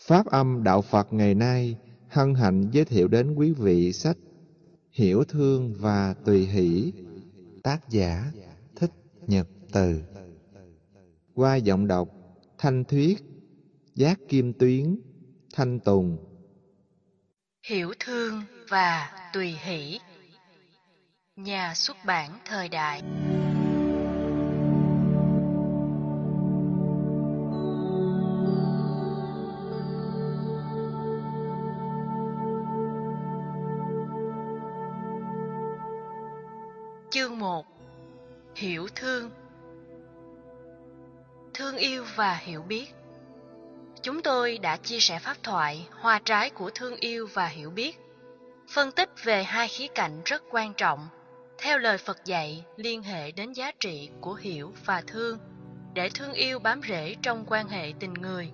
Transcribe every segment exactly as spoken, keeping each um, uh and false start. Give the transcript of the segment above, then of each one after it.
Pháp âm Đạo Phật ngày nay hân hạnh giới thiệu đến quý vị sách Hiểu Thương và Tùy Hỷ, tác giả Thích Nhật Từ, qua giọng đọc Thanh Thuyết, Giác Kim Tuyến, Thanh Tùng. Hiểu Thương và Tùy Hỷ, nhà xuất bản Thời Đại. Chương một. Hiểu thương. Thương yêu và hiểu biết. Chúng tôi đã chia sẻ pháp thoại hoa trái của thương yêu và hiểu biết, phân tích về hai khía cạnh rất quan trọng, theo lời Phật dạy liên hệ đến giá trị của hiểu và thương, để thương yêu bám rễ trong quan hệ tình người.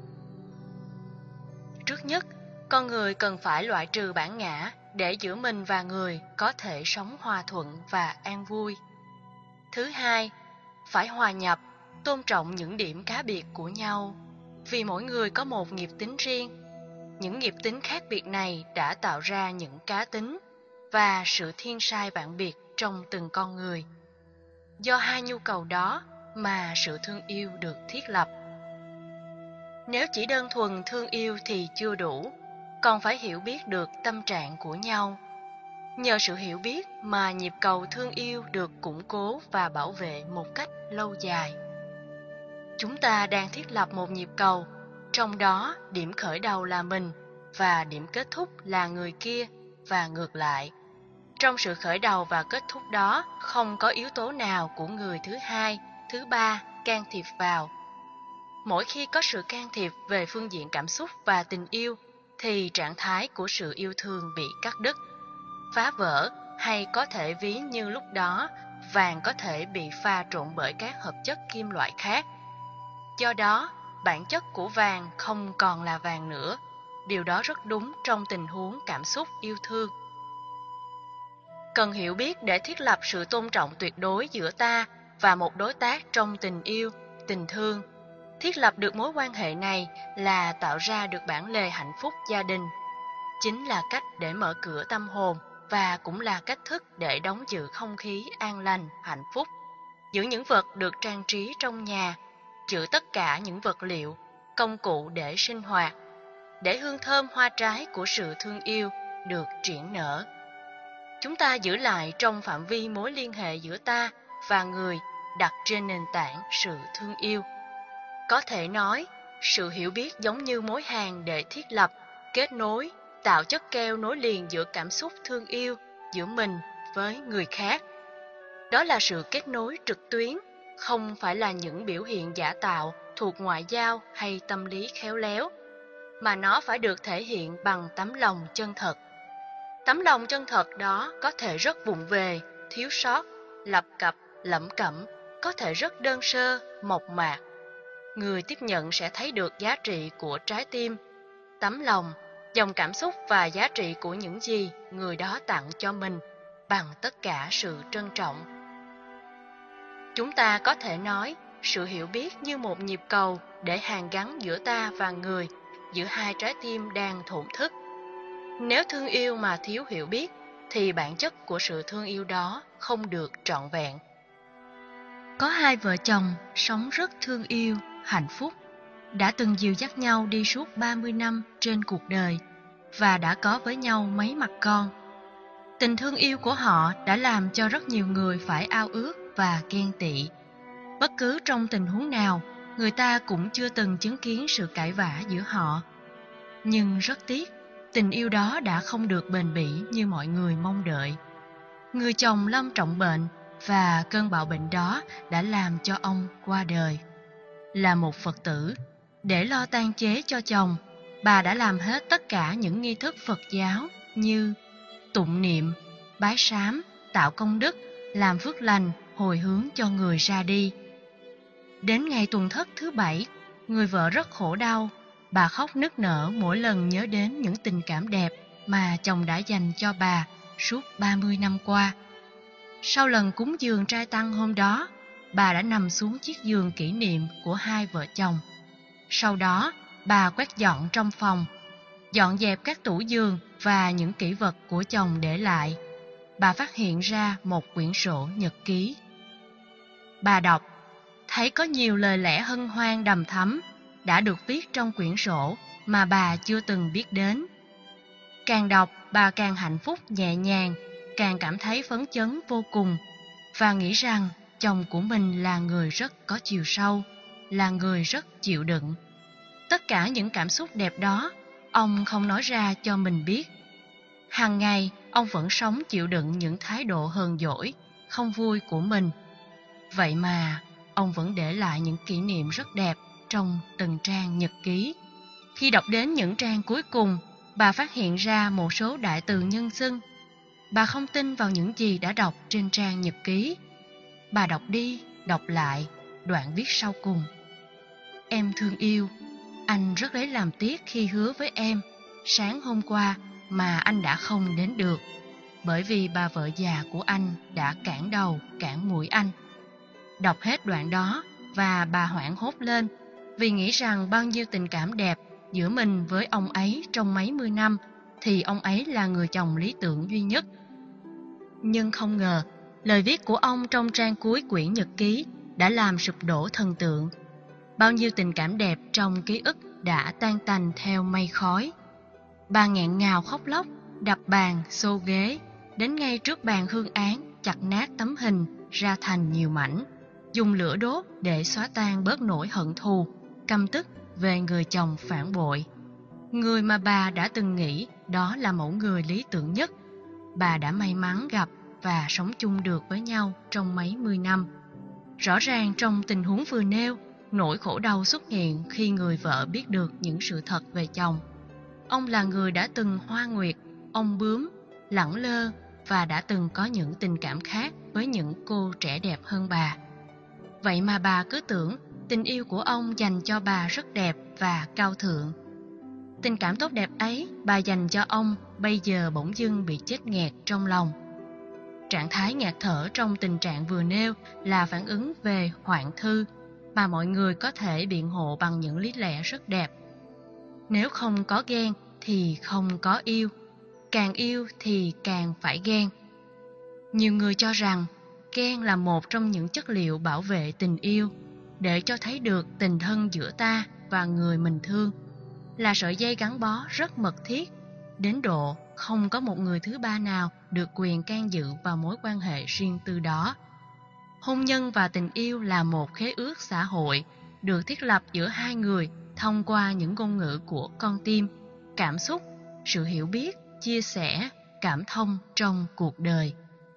Trước nhất, con người cần phải loại trừ bản ngã để giữa mình và người có thể sống hòa thuận và an vui. Thứ hai, phải hòa nhập, tôn trọng những điểm cá biệt của nhau, vì mỗi người có một nghiệp tính riêng. Những nghiệp tính khác biệt này đã tạo ra những cá tính và sự thiên sai vạn biệt trong từng con người. Do hai nhu cầu đó mà sự thương yêu được thiết lập. Nếu chỉ đơn thuần thương yêu thì chưa đủ, còn phải hiểu biết được tâm trạng của nhau. Nhờ sự hiểu biết mà nhịp cầu thương yêu được củng cố và bảo vệ một cách lâu dài. Chúng ta đang thiết lập một nhịp cầu, trong đó điểm khởi đầu là mình và điểm kết thúc là người kia và ngược lại. Trong sự khởi đầu và kết thúc đó không có yếu tố nào của người thứ hai, thứ ba can thiệp vào. Mỗi khi có sự can thiệp về phương diện cảm xúc và tình yêu, thì trạng thái của sự yêu thương bị cắt đứt, phá vỡ, hay có thể ví như lúc đó vàng có thể bị pha trộn bởi các hợp chất kim loại khác. Do đó, bản chất của vàng không còn là vàng nữa. Điều đó rất đúng trong tình huống cảm xúc yêu thương. Cần hiểu biết để thiết lập sự tôn trọng tuyệt đối giữa ta và một đối tác trong tình yêu, tình thương. Thiết lập được mối quan hệ này là tạo ra được bản lề hạnh phúc gia đình. Chính là cách để mở cửa tâm hồn và cũng là cách thức để đóng giữ không khí an lành, hạnh phúc. Giữ những vật được trang trí trong nhà, giữ tất cả những vật liệu, công cụ để sinh hoạt, để hương thơm hoa trái của sự thương yêu được triển nở. Chúng ta giữ lại trong phạm vi mối liên hệ giữa ta và người đặt trên nền tảng sự thương yêu. Có thể nói, sự hiểu biết giống như mối hàn để thiết lập, kết nối, tạo chất keo nối liền giữa cảm xúc thương yêu giữa mình với người khác. Đó là sự kết nối trực tuyến, không phải là những biểu hiện giả tạo thuộc ngoại giao hay tâm lý khéo léo, mà nó phải được thể hiện bằng tấm lòng chân thật. Tấm lòng chân thật đó có thể rất vụng về, thiếu sót, lập cập, lẩm cẩm, có thể rất đơn sơ, mộc mạc. Người tiếp nhận sẽ thấy được giá trị của trái tim, tấm lòng, dòng cảm xúc và giá trị của những gì người đó tặng cho mình bằng tất cả sự trân trọng. Chúng ta có thể nói sự hiểu biết như một nhịp cầu để hàn gắn giữa ta và người, giữa hai trái tim đang thổn thức. Nếu thương yêu mà thiếu hiểu biết, thì bản chất của sự thương yêu đó không được trọn vẹn. Có hai vợ chồng sống rất thương yêu, hạnh phúc, đã từng dìu dắt nhau đi suốt ba mươi năm trên cuộc đời và đã có với nhau mấy mặt con. Tình thương yêu của họ đã làm cho rất nhiều người phải ao ước và ghen tị. Bất cứ trong tình huống nào, người ta cũng chưa từng chứng kiến sự cãi vã giữa họ. Nhưng rất tiếc, tình yêu đó đã không được bền bỉ như mọi người mong đợi. Người chồng lâm trọng bệnh và cơn bạo bệnh đó đã làm cho ông qua đời. Là một Phật tử, để lo tang chế cho chồng, bà đã làm hết tất cả những nghi thức Phật giáo như tụng niệm, bái sám, tạo công đức, làm phước lành, hồi hướng cho người ra đi. Đến ngày tuần thất thứ bảy, người vợ rất khổ đau. Bà khóc nức nở mỗi lần nhớ đến những tình cảm đẹp mà chồng đã dành cho bà suốt ba mươi năm qua. Sau lần cúng dường trai tăng hôm đó, bà đã nằm xuống chiếc giường kỷ niệm của hai vợ chồng. Sau đó, bà quét dọn trong phòng, dọn dẹp các tủ giường và những kỷ vật của chồng để lại. Bà phát hiện ra một quyển sổ nhật ký. Bà đọc, thấy có nhiều lời lẽ hân hoan đầm thắm đã được viết trong quyển sổ mà bà chưa từng biết đến. Càng đọc, bà càng hạnh phúc nhẹ nhàng, càng cảm thấy phấn chấn vô cùng và nghĩ rằng chồng của mình là người rất có chiều sâu, là người rất chịu đựng. Tất cả những cảm xúc đẹp đó, ông không nói ra cho mình biết. Hàng ngày, ông vẫn sống chịu đựng những thái độ hờn dỗi, không vui của mình. Vậy mà, ông vẫn để lại những kỷ niệm rất đẹp trong từng trang nhật ký. Khi đọc đến những trang cuối cùng, bà phát hiện ra một số đại từ nhân xưng. Bà không tin vào những gì đã đọc trên trang nhật ký. Bà đọc đi, đọc lại, đoạn viết sau cùng. Em thương yêu, anh rất lấy làm tiếc khi hứa với em sáng hôm qua mà anh đã không đến được, bởi vì bà vợ già của anh đã cản đầu, cản mũi anh. Đọc hết đoạn đó và bà hoảng hốt lên vì nghĩ rằng bao nhiêu tình cảm đẹp giữa mình với ông ấy trong mấy mươi năm thì ông ấy là người chồng lý tưởng duy nhất. Nhưng không ngờ, lời viết của ông trong trang cuối quyển nhật ký đã làm sụp đổ thần tượng. Bao nhiêu tình cảm đẹp trong ký ức đã tan tành theo mây khói. Bà nghẹn ngào khóc lóc, đập bàn, xô ghế, đến ngay trước bàn hương án, chặt nát tấm hình ra thành nhiều mảnh, dùng lửa đốt để xóa tan bớt nỗi hận thù, căm tức về người chồng phản bội. Người mà bà đã từng nghĩ đó là mẫu người lý tưởng nhất, bà đã may mắn gặp và sống chung được với nhau trong mấy mươi năm. Rõ ràng trong tình huống vừa nêu, nỗi khổ đau xuất hiện khi người vợ biết được những sự thật về chồng. Ông là người đã từng hoa nguyệt, ông bướm, lẳng lơ và đã từng có những tình cảm khác với những cô trẻ đẹp hơn bà. Vậy mà bà cứ tưởng tình yêu của ông dành cho bà rất đẹp và cao thượng. Tình cảm tốt đẹp ấy bà dành cho ông bây giờ bỗng dưng bị chết nghẹt trong lòng. Trạng thái ngạt thở trong tình trạng vừa nêu là phản ứng về hoạn thư mà mọi người có thể biện hộ bằng những lý lẽ rất đẹp. Nếu không có ghen thì không có yêu, càng yêu thì càng phải ghen. Nhiều người cho rằng ghen là một trong những chất liệu bảo vệ tình yêu, để cho thấy được tình thân giữa ta và người mình thương, là sợi dây gắn bó rất mật thiết, đến độ không có một người thứ ba nào được quyền can dự vào mối quan hệ riêng tư đó. Hôn nhân và tình yêu là một khế ước xã hội, được thiết lập giữa hai người thông qua những ngôn ngữ của con tim, cảm xúc, sự hiểu biết, chia sẻ, cảm thông trong cuộc đời.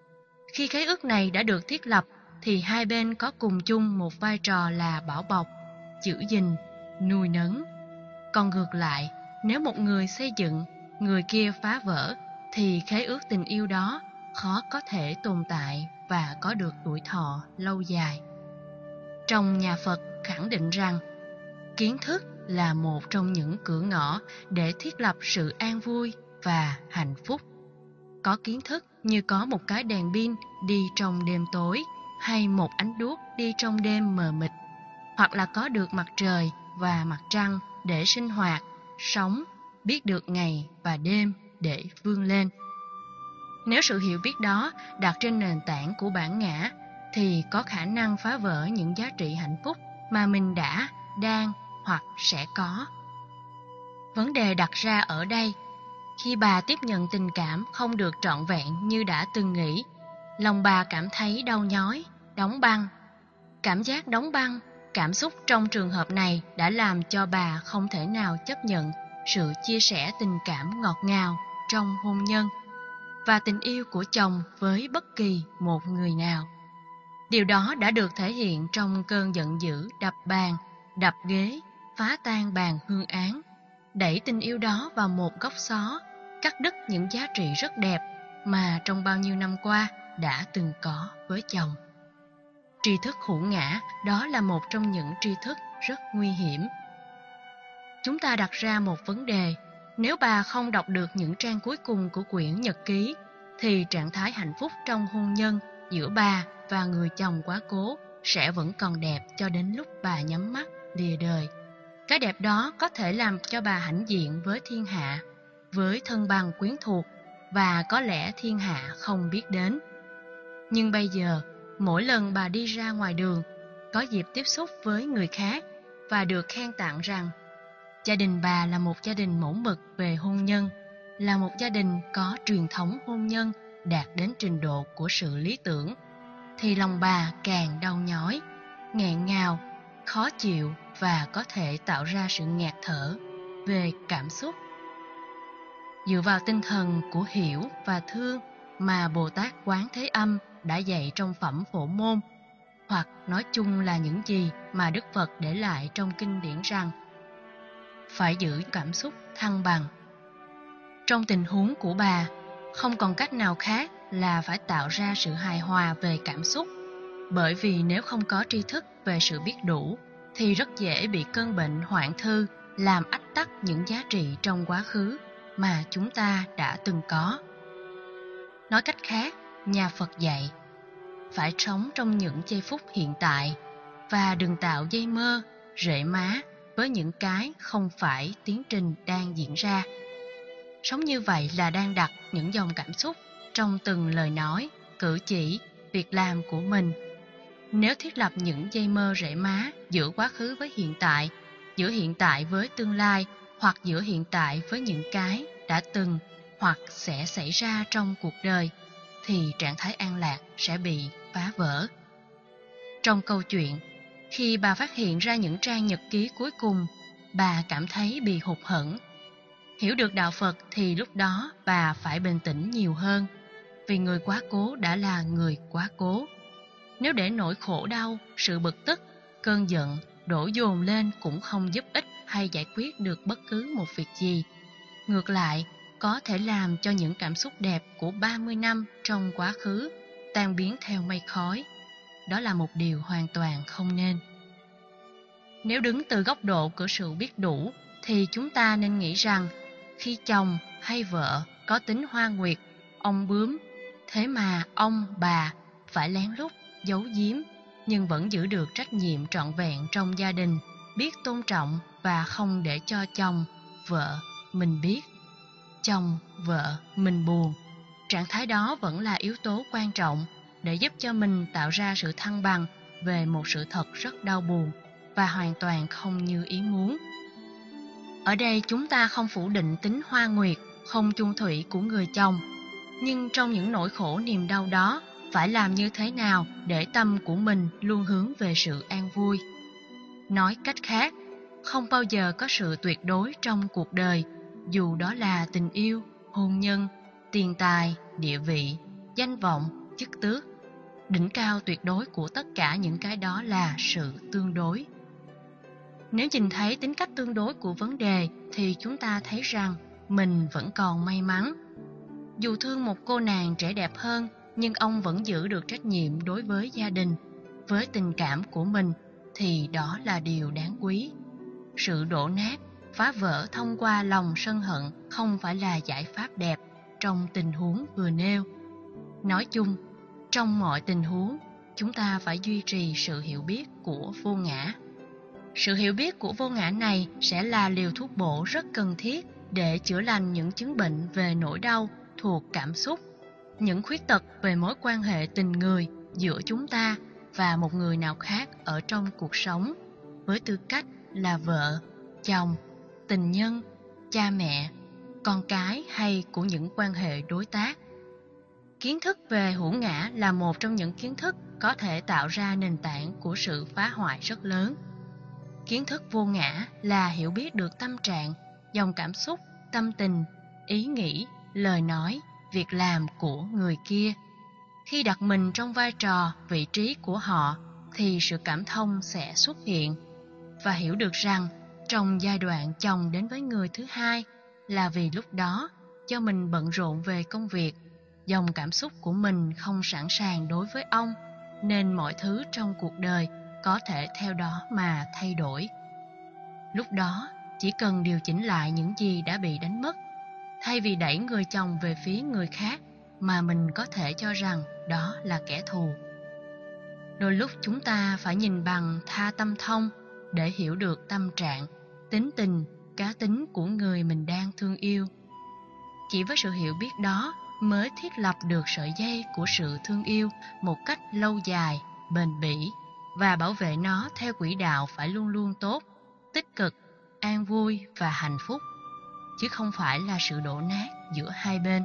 Khi khế ước này đã được thiết lập, thì hai bên có cùng chung một vai trò là bảo bọc, giữ gìn, nuôi nấng. Còn ngược lại, nếu một người xây dựng, người kia phá vỡ, thì khế ước tình yêu đó khó có thể tồn tại và có được tuổi thọ lâu dài. Trong nhà Phật khẳng định rằng, kiến thức là một trong những cửa ngõ để thiết lập sự an vui và hạnh phúc. Có kiến thức như có một cái đèn pin đi trong đêm tối, hay một ánh đuốc đi trong đêm mờ mịt, hoặc là có được mặt trời và mặt trăng để sinh hoạt, sống, biết được ngày và đêm để vươn lên. Nếu sự hiểu biết đó đặt trên nền tảng của bản ngã, thì có khả năng phá vỡ những giá trị hạnh phúc mà mình đã, đang hoặc sẽ có. Vấn đề đặt ra ở đây, khi bà tiếp nhận tình cảm không được trọn vẹn như đã từng nghĩ, lòng bà cảm thấy đau nhói, đóng băng. Cảm giác đóng băng, cảm xúc trong trường hợp này đã làm cho bà không thể nào chấp nhận sự chia sẻ tình cảm ngọt ngào trong hôn nhân và tình yêu của chồng với bất kỳ một người nào. Điều đó đã được thể hiện trong cơn giận dữ đập bàn, đập ghế, phá tan bàn hương án, đẩy tình yêu đó vào một góc xó, cắt đứt những giá trị rất đẹp mà trong bao nhiêu năm qua đã từng có với chồng. Tri thức hữu ngã đó là một trong những tri thức rất nguy hiểm. Chúng ta đặt ra một vấn đề, nếu bà không đọc được những trang cuối cùng của quyển nhật ký, thì trạng thái hạnh phúc trong hôn nhân giữa bà và người chồng quá cố sẽ vẫn còn đẹp cho đến lúc bà nhắm mắt lìa đời. Cái đẹp đó có thể làm cho bà hãnh diện với thiên hạ, với thân bằng quyến thuộc, và có lẽ thiên hạ không biết đến. Nhưng bây giờ, mỗi lần bà đi ra ngoài đường, có dịp tiếp xúc với người khác và được khen tặng rằng gia đình bà là một gia đình mẫu mực về hôn nhân, là một gia đình có truyền thống hôn nhân đạt đến trình độ của sự lý tưởng, thì lòng bà càng đau nhói, nghẹn ngào, khó chịu và có thể tạo ra sự ngạt thở về cảm xúc. Dựa vào tinh thần của hiểu và thương mà Bồ Tát Quán Thế Âm đã dạy trong phẩm Phổ Môn, hoặc nói chung là những gì mà Đức Phật để lại trong kinh điển rằng phải giữ cảm xúc thăng bằng. Trong tình huống của bà, không còn cách nào khác là phải tạo ra sự hài hòa về cảm xúc, bởi vì nếu không có tri thức về sự biết đủ, thì rất dễ bị cơn bệnh hoạn thư làm ách tắc những giá trị trong quá khứ mà chúng ta đã từng có. Nói cách khác, nhà Phật dạy phải sống trong những giây phút hiện tại và đừng tạo dây mơ, rễ má với những cái không phải tiến trình đang diễn ra. Sống như vậy là đang đặt những dòng cảm xúc trong từng lời nói, cử chỉ, việc làm của mình. Nếu thiết lập những dây mơ rễ má giữa quá khứ với hiện tại, giữa hiện tại với tương lai, hoặc giữa hiện tại với những cái đã từng hoặc sẽ xảy ra trong cuộc đời, thì trạng thái an lạc sẽ bị phá vỡ. Trong câu chuyện, khi bà phát hiện ra những trang nhật ký cuối cùng, bà cảm thấy bị hụt hẫng. Hiểu được đạo Phật thì lúc đó bà phải bình tĩnh nhiều hơn, vì người quá cố đã là người quá cố. Nếu để nỗi khổ đau, sự bực tức, cơn giận đổ dồn lên cũng không giúp ích hay giải quyết được bất cứ một việc gì. Ngược lại, có thể làm cho những cảm xúc đẹp của ba mươi năm trong quá khứ tan biến theo mây khói. Đó là một điều hoàn toàn không nên. Nếu đứng từ góc độ của sự biết đủ, thì chúng ta nên nghĩ rằng khi chồng hay vợ có tính hoa nguyệt, ông bướm, thế mà ông, bà phải lén lút, giấu giếm, nhưng vẫn giữ được trách nhiệm trọn vẹn trong gia đình, biết tôn trọng và không để cho chồng, vợ mình biết, chồng, vợ mình buồn. Trạng thái đó vẫn là yếu tố quan trọng để giúp cho mình tạo ra sự thăng bằng về một sự thật rất đau buồn và hoàn toàn không như ý muốn. Ở đây chúng ta không phủ định tính hoa nguyệt, không chung thủy của người chồng, nhưng trong những nỗi khổ niềm đau đó, phải làm như thế nào để tâm của mình luôn hướng về sự an vui. Nói cách khác, không bao giờ có sự tuyệt đối trong cuộc đời, dù đó là tình yêu, hôn nhân, tiền tài, địa vị, danh vọng, chức tước. Đỉnh cao tuyệt đối của tất cả những cái đó là sự tương đối. Nếu nhìn thấy tính cách tương đối của vấn đề, thì chúng ta thấy rằng mình vẫn còn may mắn. Dù thương một cô nàng trẻ đẹp hơn, nhưng ông vẫn giữ được trách nhiệm đối với gia đình, với tình cảm của mình, thì đó là điều đáng quý. Sự đổ nát, phá vỡ thông qua lòng sân hận không phải là giải pháp đẹp trong tình huống vừa nêu. Nói chung, trong mọi tình huống, chúng ta phải duy trì sự hiểu biết của vô ngã. Sự hiểu biết của vô ngã này sẽ là liều thuốc bổ rất cần thiết để chữa lành những chứng bệnh về nỗi đau thuộc cảm xúc, những khuyết tật về mối quan hệ tình người giữa chúng ta và một người nào khác ở trong cuộc sống, với tư cách là vợ, chồng, tình nhân, cha mẹ, con cái hay của những quan hệ đối tác. Kiến thức về hữu ngã là một trong những kiến thức có thể tạo ra nền tảng của sự phá hoại rất lớn. Kiến thức vô ngã là hiểu biết được tâm trạng, dòng cảm xúc, tâm tình, ý nghĩ, lời nói, việc làm của người kia. Khi đặt mình trong vai trò, vị trí của họ, thì sự cảm thông sẽ xuất hiện. Và hiểu được rằng, trong giai đoạn chồng đến với người thứ hai là vì lúc đó do mình bận rộn về công việc, dòng cảm xúc của mình không sẵn sàng đối với ông, nên mọi thứ trong cuộc đời có thể theo đó mà thay đổi. Lúc đó, chỉ cần điều chỉnh lại những gì đã bị đánh mất, thay vì đẩy người chồng về phía người khác mà mình có thể cho rằng đó là kẻ thù. Đôi lúc chúng ta phải nhìn bằng tha tâm thông để hiểu được tâm trạng, tính tình, cá tính của người mình đang thương yêu. Chỉ với sự hiểu biết đó mới thiết lập được sợi dây của sự thương yêu một cách lâu dài, bền bỉ và bảo vệ nó theo quỹ đạo phải luôn luôn tốt, tích cực, an vui và hạnh phúc, chứ không phải là sự đổ nát giữa hai bên.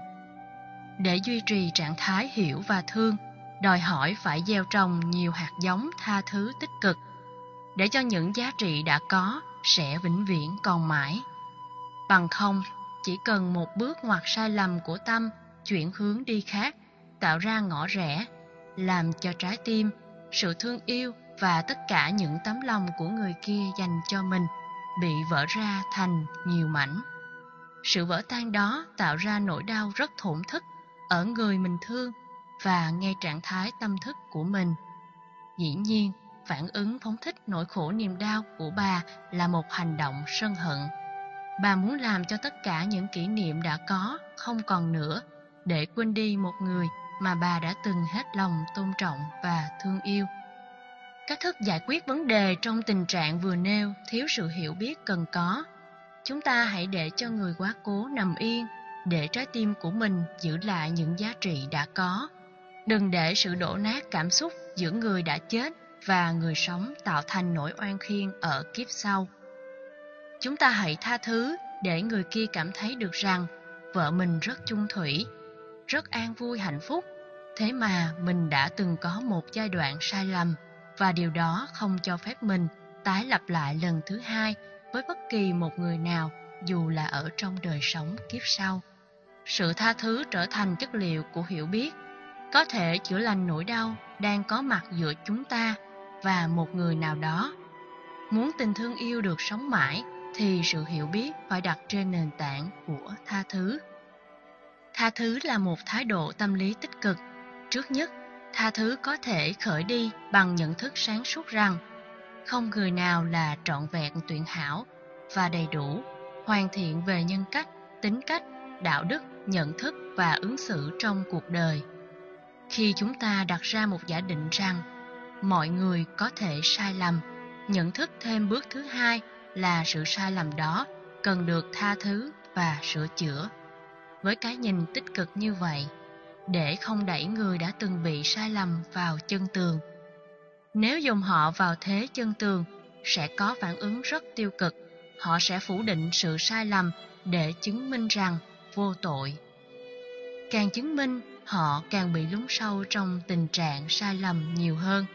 Để duy trì trạng thái hiểu và thương, đòi hỏi phải gieo trồng nhiều hạt giống tha thứ tích cực, để cho những giá trị đã có sẽ vĩnh viễn còn mãi. Bằng không, chỉ cần một bước ngoặt sai lầm của tâm, chuyển hướng đi khác, tạo ra ngõ rẽ, làm cho trái tim, sự thương yêu và tất cả những tấm lòng của người kia dành cho mình bị vỡ ra thành nhiều mảnh. Sự vỡ tan đó tạo ra nỗi đau rất thổn thức ở người mình thương và ngay trạng thái tâm thức của mình. Dĩ nhiên, phản ứng phóng thích nỗi khổ niềm đau của bà là một hành động sân hận. Bà muốn làm cho tất cả những kỷ niệm đã có không còn nữa, để quên đi một người mà bà đã từng hết lòng tôn trọng và thương yêu. Cách thức giải quyết vấn đề trong tình trạng vừa nêu thiếu sự hiểu biết cần có. Chúng ta hãy để cho người quá cố nằm yên, để trái tim của mình giữ lại những giá trị đã có. Đừng để sự đổ nát cảm xúc giữa người đã chết và người sống tạo thành nỗi oan khiên ở kiếp sau. Chúng ta hãy tha thứ để người kia cảm thấy được rằng vợ mình rất chung thủy, rất an vui hạnh phúc, thế mà mình đã từng có một giai đoạn sai lầm và điều đó không cho phép mình tái lặp lại lần thứ hai với bất kỳ một người nào, dù là ở trong đời sống kiếp sau. Sự tha thứ trở thành chất liệu của hiểu biết, có thể chữa lành nỗi đau đang có mặt giữa chúng ta và một người nào đó. Muốn tình thương yêu được sống mãi thì sự hiểu biết phải đặt trên nền tảng của tha thứ. Tha thứ là một thái độ tâm lý tích cực. Trước nhất, tha thứ có thể khởi đi bằng nhận thức sáng suốt rằng không người nào là trọn vẹn tuyệt hảo và đầy đủ, hoàn thiện về nhân cách, tính cách, đạo đức, nhận thức và ứng xử trong cuộc đời. Khi chúng ta đặt ra một giả định rằng mọi người có thể sai lầm, nhận thức thêm bước thứ hai là sự sai lầm đó cần được tha thứ và sửa chữa. Với cái nhìn tích cực như vậy, để không đẩy người đã từng bị sai lầm vào chân tường. Nếu dồn họ vào thế chân tường, sẽ có phản ứng rất tiêu cực. Họ sẽ phủ định sự sai lầm để chứng minh rằng vô tội. Càng chứng minh, họ càng bị lún sâu trong tình trạng sai lầm nhiều hơn.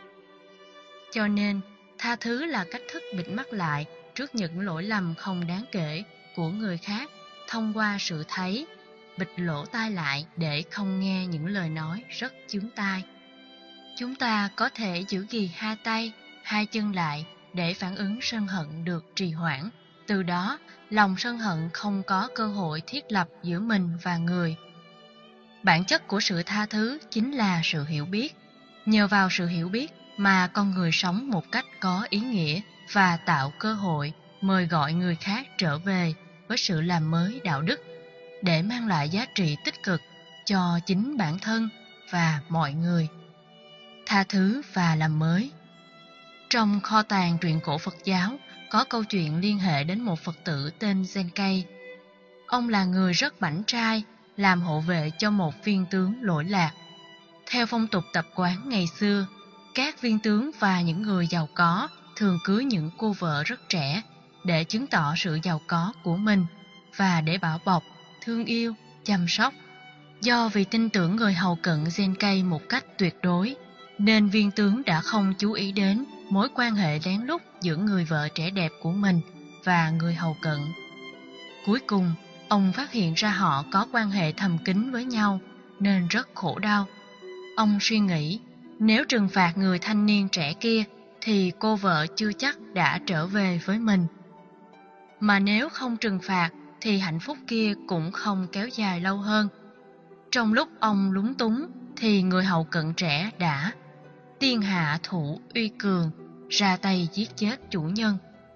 Cho nên, tha thứ là cách thức bịt mắt lại trước những lỗi lầm không đáng kể của người khác thông qua sự thấy, bịt lỗ tai lại để không nghe những lời nói rất chướng tai. Chúng ta có thể giữ ghi hai tay, hai chân lại để phản ứng sân hận được trì hoãn. Từ đó, lòng sân hận không có cơ hội thiết lập giữa mình và người. Bản chất của sự tha thứ chính là sự hiểu biết. Nhờ vào sự hiểu biết mà con người sống một cách có ý nghĩa và tạo cơ hội mời gọi người khác trở về với sự làm mới đạo đức để mang lại giá trị tích cực cho chính bản thân và mọi người. Tha thứ và làm mới. Trong kho tàng truyện cổ Phật giáo có câu chuyện liên hệ đến một Phật tử tên Zenkei. Ông là người rất bảnh trai, làm hộ vệ cho một viên tướng lỗi lạc. Theo phong tục tập quán ngày xưa, các viên tướng và những người giàu có thường cưới những cô vợ rất trẻ để chứng tỏ sự giàu có của mình và để bảo bọc, thương yêu, chăm sóc. Do vì tin tưởng người hầu cận Zenkei một cách tuyệt đối, nên viên tướng đã không chú ý đến mối quan hệ lén lút giữa người vợ trẻ đẹp của mình và người hầu cận. Cuối cùng, ông phát hiện ra họ có quan hệ thầm kín với nhau nên rất khổ đau. Ông suy nghĩ, nếu trừng phạt người thanh niên trẻ kia thì cô vợ chưa chắc đã trở về với mình. Mà nếu không trừng phạt thì hạnh phúc kia cũng không kéo dài lâu hơn. Trong lúc ông lúng túng thì người hầu cận trẻ đã tiên hạ thủ uy cường, ra tay giết chết chủ nhân.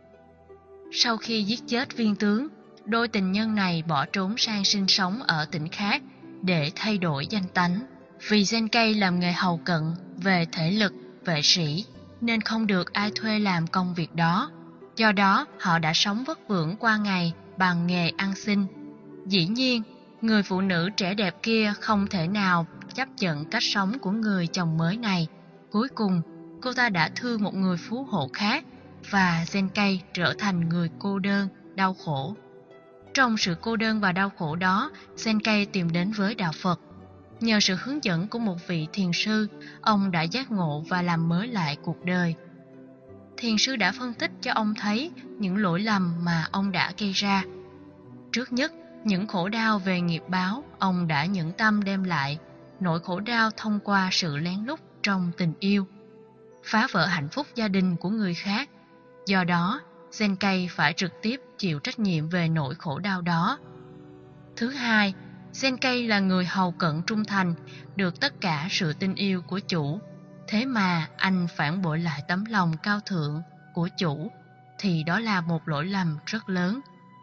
Sau khi giết chết viên tướng, đôi tình nhân này bỏ trốn sang sinh sống ở tỉnh khác để thay đổi danh tánh. Vì Zenkei làm nghề hầu cận về thể lực, vệ sĩ, nên không được ai thuê làm công việc đó. Do đó, họ đã sống vất vưởng qua ngày bằng nghề ăn xin. Dĩ nhiên, người phụ nữ trẻ đẹp kia không thể nào chấp nhận cách sống của người chồng mới này. Cuối cùng, cô ta đã thương một người phú hộ khác và Zenkei trở thành người cô đơn, đau khổ. Trong sự cô đơn và đau khổ đó, Zenkei tìm đến với đạo Phật. Nhờ sự hướng dẫn của một vị thiền sư, ông đã giác ngộ và làm mới lại cuộc đời. Thiền sư đã phân tích cho ông thấy những lỗi lầm mà ông đã gây ra. Trước nhất, những khổ đau về nghiệp báo ông đã nhẫn tâm đem lại, nỗi khổ đau thông qua sự lén lút trong tình yêu, phá vỡ hạnh phúc gia đình của người khác. Do đó, Zenkei phải trực tiếp chịu trách nhiệm về nỗi khổ đau đó. Thứ hai, Zenkei là người hầu cận trung thành, được tất cả sự tin yêu của chủ. Thế mà anh phản bội lại tấm lòng cao thượng của chủ, thì đó là một lỗi lầm rất lớn.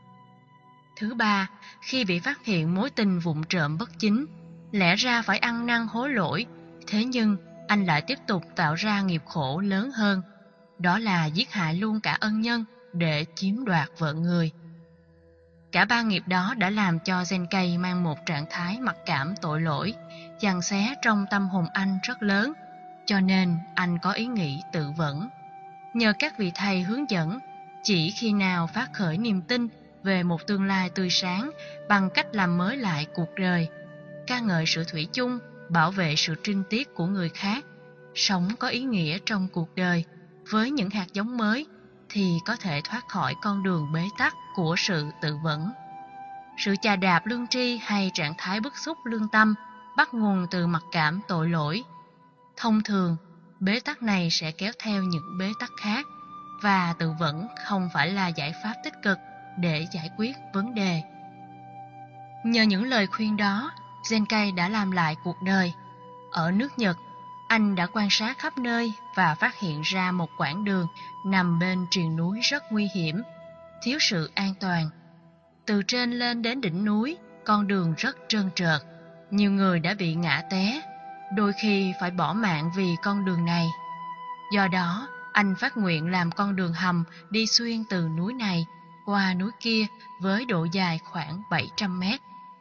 Thứ ba, khi bị phát hiện mối tình vụng trộm bất chính, lẽ ra phải ăn năn hối lỗi, thế nhưng anh lại tiếp tục tạo ra nghiệp khổ lớn hơn. Đó là giết hại luôn cả ân nhân để chiếm đoạt vợ người. Cả ba nghiệp đó đã làm cho Zenkei mang một trạng thái mặc cảm tội lỗi, giằng xé trong tâm hồn anh rất lớn, cho nên anh có ý nghĩ tự vẫn. Nhờ các vị thầy hướng dẫn, chỉ khi nào phát khởi niềm tin về một tương lai tươi sáng bằng cách làm mới lại cuộc đời, ca ngợi sự thủy chung, bảo vệ sự trinh tiết của người khác, sống có ý nghĩa trong cuộc đời với những hạt giống mới, thì có thể thoát khỏi con đường bế tắc của sự tự vẫn. Sự chà đạp lương tri hay trạng thái bức xúc lương tâm bắt nguồn từ mặc cảm tội lỗi. Thông thường, bế tắc này sẽ kéo theo những bế tắc khác, và tự vẫn không phải là giải pháp tích cực để giải quyết vấn đề. Nhờ những lời khuyên đó, Zenkei đã làm lại cuộc đời. Ở nước Nhật, anh đã quan sát khắp nơi và phát hiện ra một quãng đường nằm bên triền núi rất nguy hiểm, thiếu sự an toàn. Từ trên lên đến đỉnh núi, con đường rất trơn trượt, nhiều người đã bị ngã té, đôi khi phải bỏ mạng vì con đường này. Do đó, anh phát nguyện làm con đường hầm đi xuyên từ núi này qua núi kia với độ dài khoảng bảy trăm mét.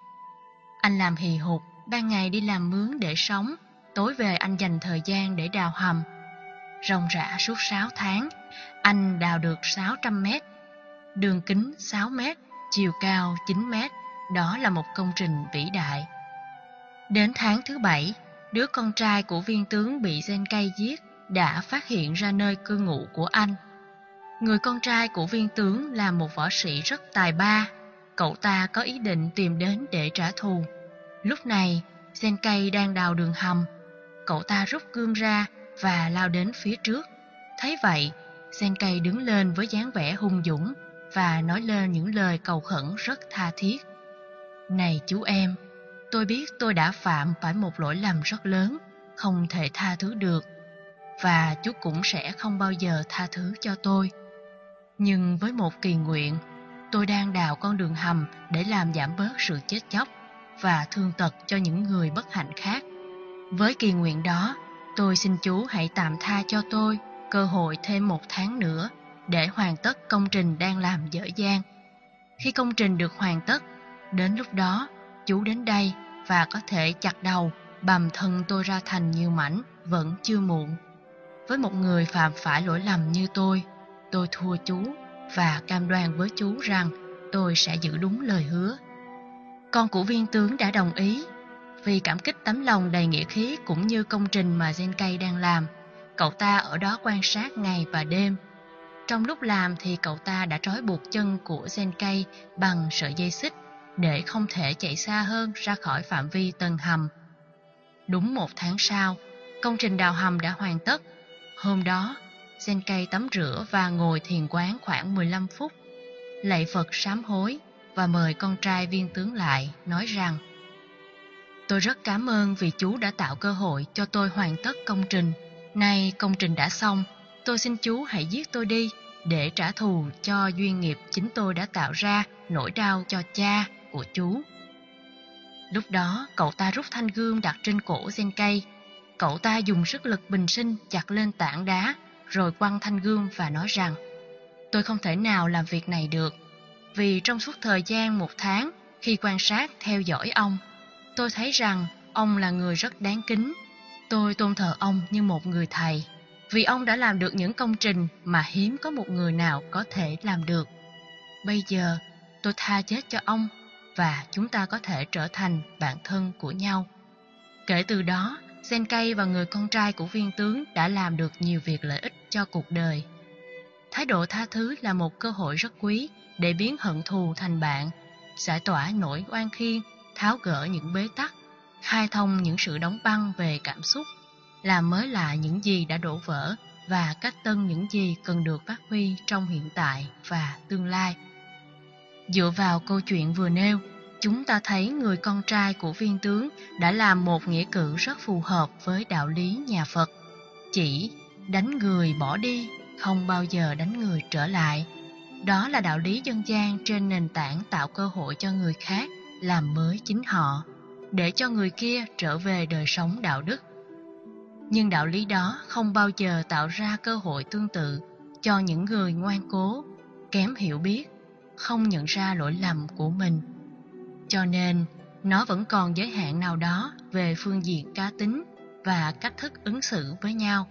Anh làm hì hục, ban ngày đi làm mướn để sống, tối về anh dành thời gian để đào hầm. Ròng rã suốt sáu tháng, anh đào được sáu trăm mét, đường kính sáu mét, chiều cao chín mét. Đó là một công trình vĩ đại. Đến tháng thứ bảy, đứa con trai của viên tướng bị Zenkei giết đã phát hiện ra nơi cư ngụ của anh. Người con trai của viên tướng là một võ sĩ rất tài ba. Cậu ta có ý định tìm đến để trả thù. Lúc này, Zenkei đang đào đường hầm. Cậu ta rút gươm ra và lao đến phía trước. Thấy vậy, Zenkei đứng lên với dáng vẻ hung dũng và nói lên những lời cầu khẩn rất tha thiết. Này chú em, tôi biết tôi đã phạm phải một lỗi lầm rất lớn, không thể tha thứ được, và chú cũng sẽ không bao giờ tha thứ cho tôi. Nhưng với một kỳ nguyện, tôi đang đào con đường hầm để làm giảm bớt sự chết chóc và thương tật cho những người bất hạnh khác. Với kỳ nguyện đó, tôi xin chú hãy tạm tha cho tôi cơ hội thêm một tháng nữa để hoàn tất công trình đang làm dở dang. Khi công trình được hoàn tất, đến lúc đó chú đến đây và có thể chặt đầu, bầm thân tôi ra thành nhiều mảnh vẫn chưa muộn. Với một người phạm phải lỗi lầm như tôi, tôi thua chú và cam đoan với chú rằng tôi sẽ giữ đúng lời hứa. Con của viên tướng đã đồng ý. Vì cảm kích tấm lòng đầy nghĩa khí cũng như công trình mà Zenkei đang làm, cậu ta ở đó quan sát ngày và đêm. Trong lúc làm thì cậu ta đã trói buộc chân của Zenkei bằng sợi dây xích để không thể chạy xa hơn ra khỏi phạm vi tầng hầm. Đúng một tháng sau, công trình đào hầm đã hoàn tất. Hôm đó, Zenkei tắm rửa và ngồi thiền quán khoảng mười lăm phút, lạy Phật sám hối và mời con trai viên tướng lại, nói rằng: Tôi rất cảm ơn vì chú đã tạo cơ hội cho tôi hoàn tất công trình. Nay công trình đã xong, tôi xin chú hãy giết tôi đi để trả thù cho duyên nghiệp chính tôi đã tạo ra nỗi đau cho cha của chú. Lúc đó, cậu ta rút thanh gươm đặt trên cổ Zenkei. Cậu ta dùng sức lực bình sinh chặt lên tảng đá, rồi quăng thanh gươm và nói rằng: Tôi không thể nào làm việc này được, vì trong suốt thời gian một tháng khi quan sát theo dõi ông, tôi thấy rằng ông là người rất đáng kính. Tôi tôn thờ ông như một người thầy, vì ông đã làm được những công trình mà hiếm có một người nào có thể làm được. Bây giờ, tôi tha chết cho ông và chúng ta có thể trở thành bạn thân của nhau. Kể từ đó, Zenkei và người con trai của viên tướng đã làm được nhiều việc lợi ích cho cuộc đời. Thái độ tha thứ là một cơ hội rất quý để biến hận thù thành bạn, giải tỏa nỗi oan khiên, tháo gỡ những bế tắc, khai thông những sự đóng băng về cảm xúc, làm mới lại những gì đã đổ vỡ và cách tân những gì cần được phát huy trong hiện tại và tương lai. Dựa vào câu chuyện vừa nêu, chúng ta thấy người con trai của viên tướng đã làm một nghĩa cử rất phù hợp với đạo lý nhà Phật. Chỉ đánh người bỏ đi, không bao giờ đánh người trở lại. Đó là đạo lý dân gian trên nền tảng tạo cơ hội cho người khác làm mới chính họ, để cho người kia trở về đời sống đạo đức. Nhưng đạo lý đó không bao giờ tạo ra cơ hội tương tự cho những người ngoan cố, kém hiểu biết, không nhận ra lỗi lầm của mình. Cho nên, nó vẫn còn giới hạn nào đó về phương diện cá tính và cách thức ứng xử với nhau.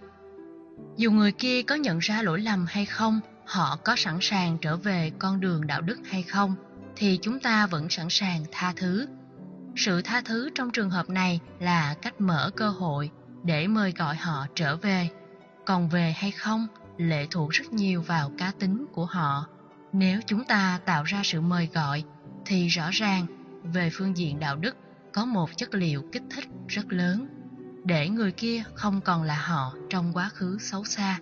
Dù người kia có nhận ra lỗi lầm hay không, họ có sẵn sàng trở về con đường đạo đức hay không, thì chúng ta vẫn sẵn sàng tha thứ. Sự tha thứ trong trường hợp này là cách mở cơ hội để mời gọi họ trở về. Còn về hay không lệ thuộc rất nhiều vào cá tính của họ. Nếu chúng ta tạo ra sự mời gọi, thì rõ ràng về phương diện đạo đức có một chất liệu kích thích rất lớn, để người kia không còn là họ trong quá khứ xấu xa.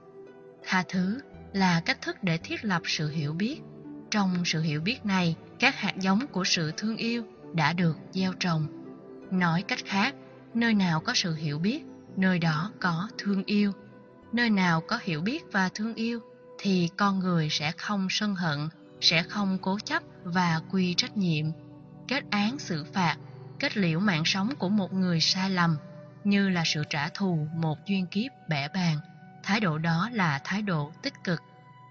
Tha thứ là cách thức để thiết lập sự hiểu biết. Trong sự hiểu biết này, các hạt giống của sự thương yêu đã được gieo trồng. Nói cách khác, nơi nào có sự hiểu biết, nơi đó có thương yêu. Nơi nào có hiểu biết và thương yêu, thì con người sẽ không sân hận, sẽ không cố chấp và quy trách nhiệm, kết án xử phạt, kết liễu mạng sống của một người sai lầm, như là sự trả thù một duyên kiếp bẽ bàng. Thái độ đó là thái độ tích cực.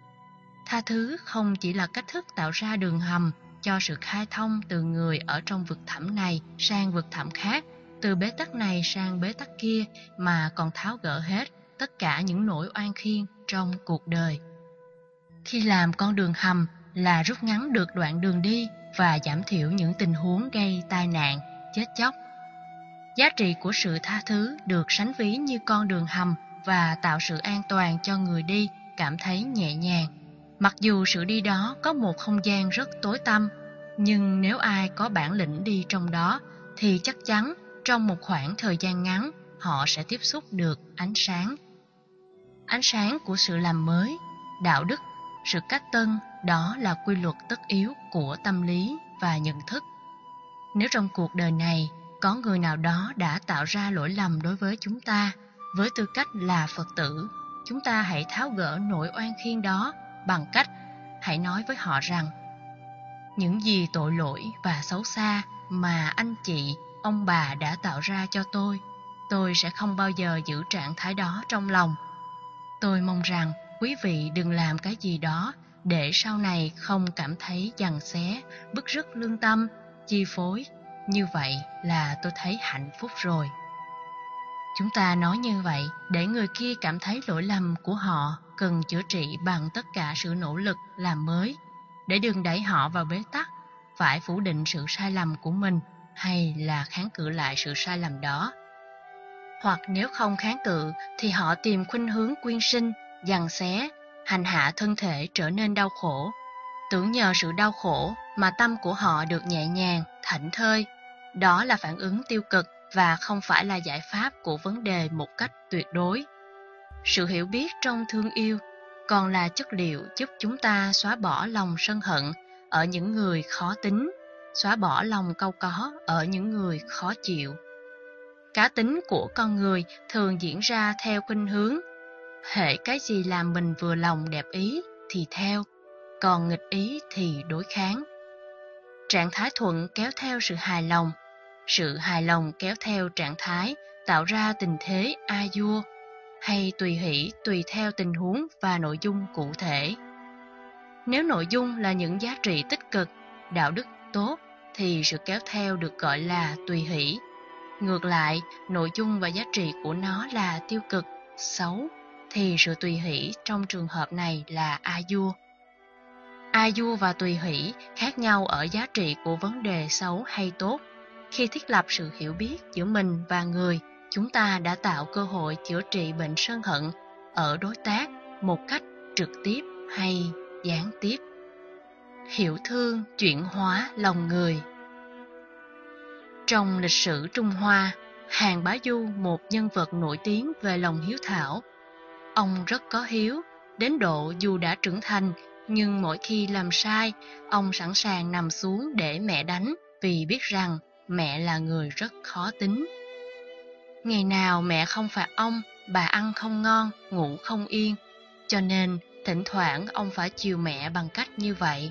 Tha thứ không chỉ là cách thức tạo ra đường hầm cho sự khai thông từ người ở trong vực thẳm này sang vực thẳm khác, từ bế tắc này sang bế tắc kia, mà còn tháo gỡ hết tất cả những nỗi oan khiên trong cuộc đời. Khi làm con đường hầm là rút ngắn được đoạn đường đi và giảm thiểu những tình huống gây tai nạn, chết chóc. Giá trị của sự tha thứ được sánh ví như con đường hầm và tạo sự an toàn cho người đi cảm thấy nhẹ nhàng. Mặc dù sự đi đó có một không gian rất tối tăm, nhưng nếu ai có bản lĩnh đi trong đó thì chắc chắn trong một khoảng thời gian ngắn họ sẽ tiếp xúc được ánh sáng. Ánh sáng của sự làm mới, đạo đức, sự cách tân, đó là quy luật tất yếu của tâm lý và nhận thức. Nếu trong cuộc đời này có người nào đó đã tạo ra lỗi lầm đối với chúng ta, với tư cách là Phật tử, chúng ta hãy tháo gỡ nỗi oan khiên đó bằng cách hãy nói với họ rằng: những gì tội lỗi và xấu xa mà anh chị, ông bà đã tạo ra cho tôi, tôi sẽ không bao giờ giữ trạng thái đó trong lòng. Tôi mong rằng quý vị đừng làm cái gì đó để sau này không cảm thấy giằng xé, bứt rứt lương tâm, chi phối. Như vậy là tôi thấy hạnh phúc rồi. Chúng ta nói như vậy để người kia cảm thấy lỗi lầm của họ cần chữa trị bằng tất cả sự nỗ lực làm mới, để đừng đẩy họ vào bế tắc, phải phủ định sự sai lầm của mình hay là kháng cự lại sự sai lầm đó. Hoặc nếu không kháng cự thì họ tìm khuynh hướng quyên sinh, giằng xé, hành hạ thân thể trở nên đau khổ. Tưởng nhờ sự đau khổ mà tâm của họ được nhẹ nhàng, thảnh thơi. Đó là phản ứng tiêu cực và không phải là giải pháp của vấn đề một cách tuyệt đối. Sự hiểu biết trong thương yêu còn là chất liệu giúp chúng ta xóa bỏ lòng sân hận ở những người khó tính, xóa bỏ lòng cau có ở những người khó chịu. Cá tính của con người thường diễn ra theo khuynh hướng: hễ cái gì làm mình vừa lòng đẹp ý thì theo, còn nghịch ý thì đối kháng. Trạng thái thuận kéo theo sự hài lòng, sự hài lòng kéo theo trạng thái, tạo ra tình thế a vua, hay tùy hỷ tùy theo tình huống và nội dung cụ thể. Nếu nội dung là những giá trị tích cực, đạo đức tốt, thì sự kéo theo được gọi là tùy hỷ. Ngược lại, nội dung và giá trị của nó là tiêu cực, xấu, thì sự tùy hỷ trong trường hợp này là a vua. A vua và tùy hỷ khác nhau ở giá trị của vấn đề xấu hay tốt. Khi thiết lập sự hiểu biết giữa mình và người, chúng ta đã tạo cơ hội chữa trị bệnh sân hận ở đối tác một cách trực tiếp hay gián tiếp. Hiểu thương chuyển hóa lòng người. Trong lịch sử Trung Hoa, Hàn Bá Du một nhân vật nổi tiếng về lòng hiếu thảo. Ông rất có hiếu, đến độ dù đã trưởng thành, nhưng mỗi khi làm sai, ông sẵn sàng nằm xuống để mẹ đánh vì biết rằng mẹ là người rất khó tính. Ngày nào mẹ không phạt ông, bà ăn không ngon, ngủ không yên, cho nên thỉnh thoảng ông phải chiều mẹ bằng cách như vậy.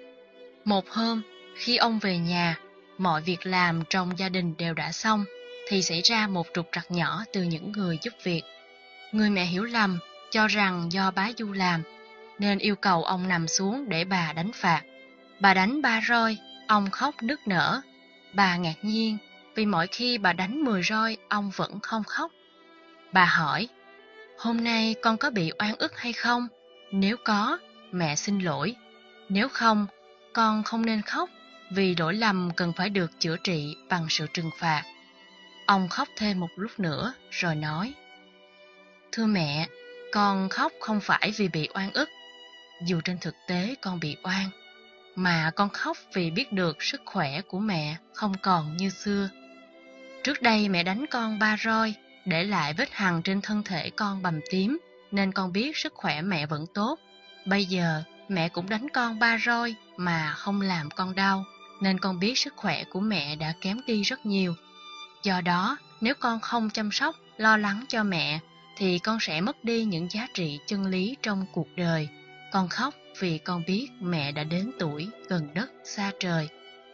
Một hôm, khi ông về nhà, mọi việc làm trong gia đình đều đã xong, thì xảy ra một trục trặc nhỏ từ những người giúp việc. Người mẹ hiểu lầm, cho rằng do Bá Du làm, nên yêu cầu ông nằm xuống để bà đánh phạt. Bà đánh ba roi, ông khóc nức nở. Bà ngạc nhiên, vì mỗi khi bà đánh mười roi, ông vẫn không khóc. Bà hỏi, hôm nay con có bị oan ức hay không? Nếu có, mẹ xin lỗi. Nếu không, con không nên khóc, vì lỗi lầm cần phải được chữa trị bằng sự trừng phạt. Ông khóc thêm một lúc nữa, rồi nói, thưa mẹ, con khóc không phải vì bị oan ức, dù trên thực tế con bị oan, mà con khóc vì biết được sức khỏe của mẹ không còn như xưa. Trước đây mẹ đánh con ba roi, để lại vết hằn trên thân thể con bầm tím, nên con biết sức khỏe mẹ vẫn tốt. Bây giờ mẹ cũng đánh con ba roi mà không làm con đau, nên con biết sức khỏe của mẹ đã kém đi rất nhiều. Do đó, nếu con không chăm sóc, lo lắng cho mẹ, thì con sẽ mất đi những giá trị chân lý trong cuộc đời. Con khóc vì con biết mẹ đã đến tuổi gần đất xa trời.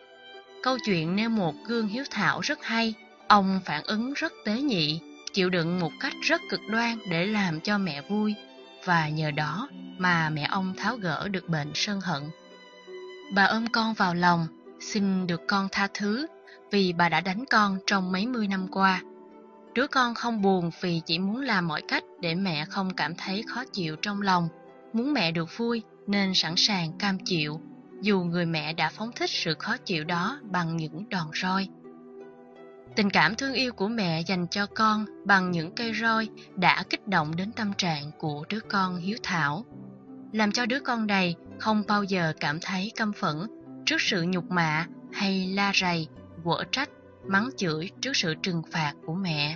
Câu chuyện nêu một gương hiếu thảo rất hay. Ông phản ứng rất tế nhị, chịu đựng một cách rất cực đoan để làm cho mẹ vui, và nhờ đó mà mẹ ông tháo gỡ được bệnh sân hận. Bà ôm con vào lòng, xin được con tha thứ vì bà đã đánh con trong mấy mươi năm qua. Đứa con không buồn vì chỉ muốn làm mọi cách để mẹ không cảm thấy khó chịu trong lòng, muốn mẹ được vui nên sẵn sàng cam chịu, dù người mẹ đã phóng thích sự khó chịu đó bằng những đòn roi. Tình cảm thương yêu của mẹ dành cho con bằng những cây roi đã kích động đến tâm trạng của đứa con hiếu thảo, làm cho đứa con này không bao giờ cảm thấy căm phẫn trước sự nhục mạ hay la rầy, quở trách, mắng chửi trước sự trừng phạt của mẹ.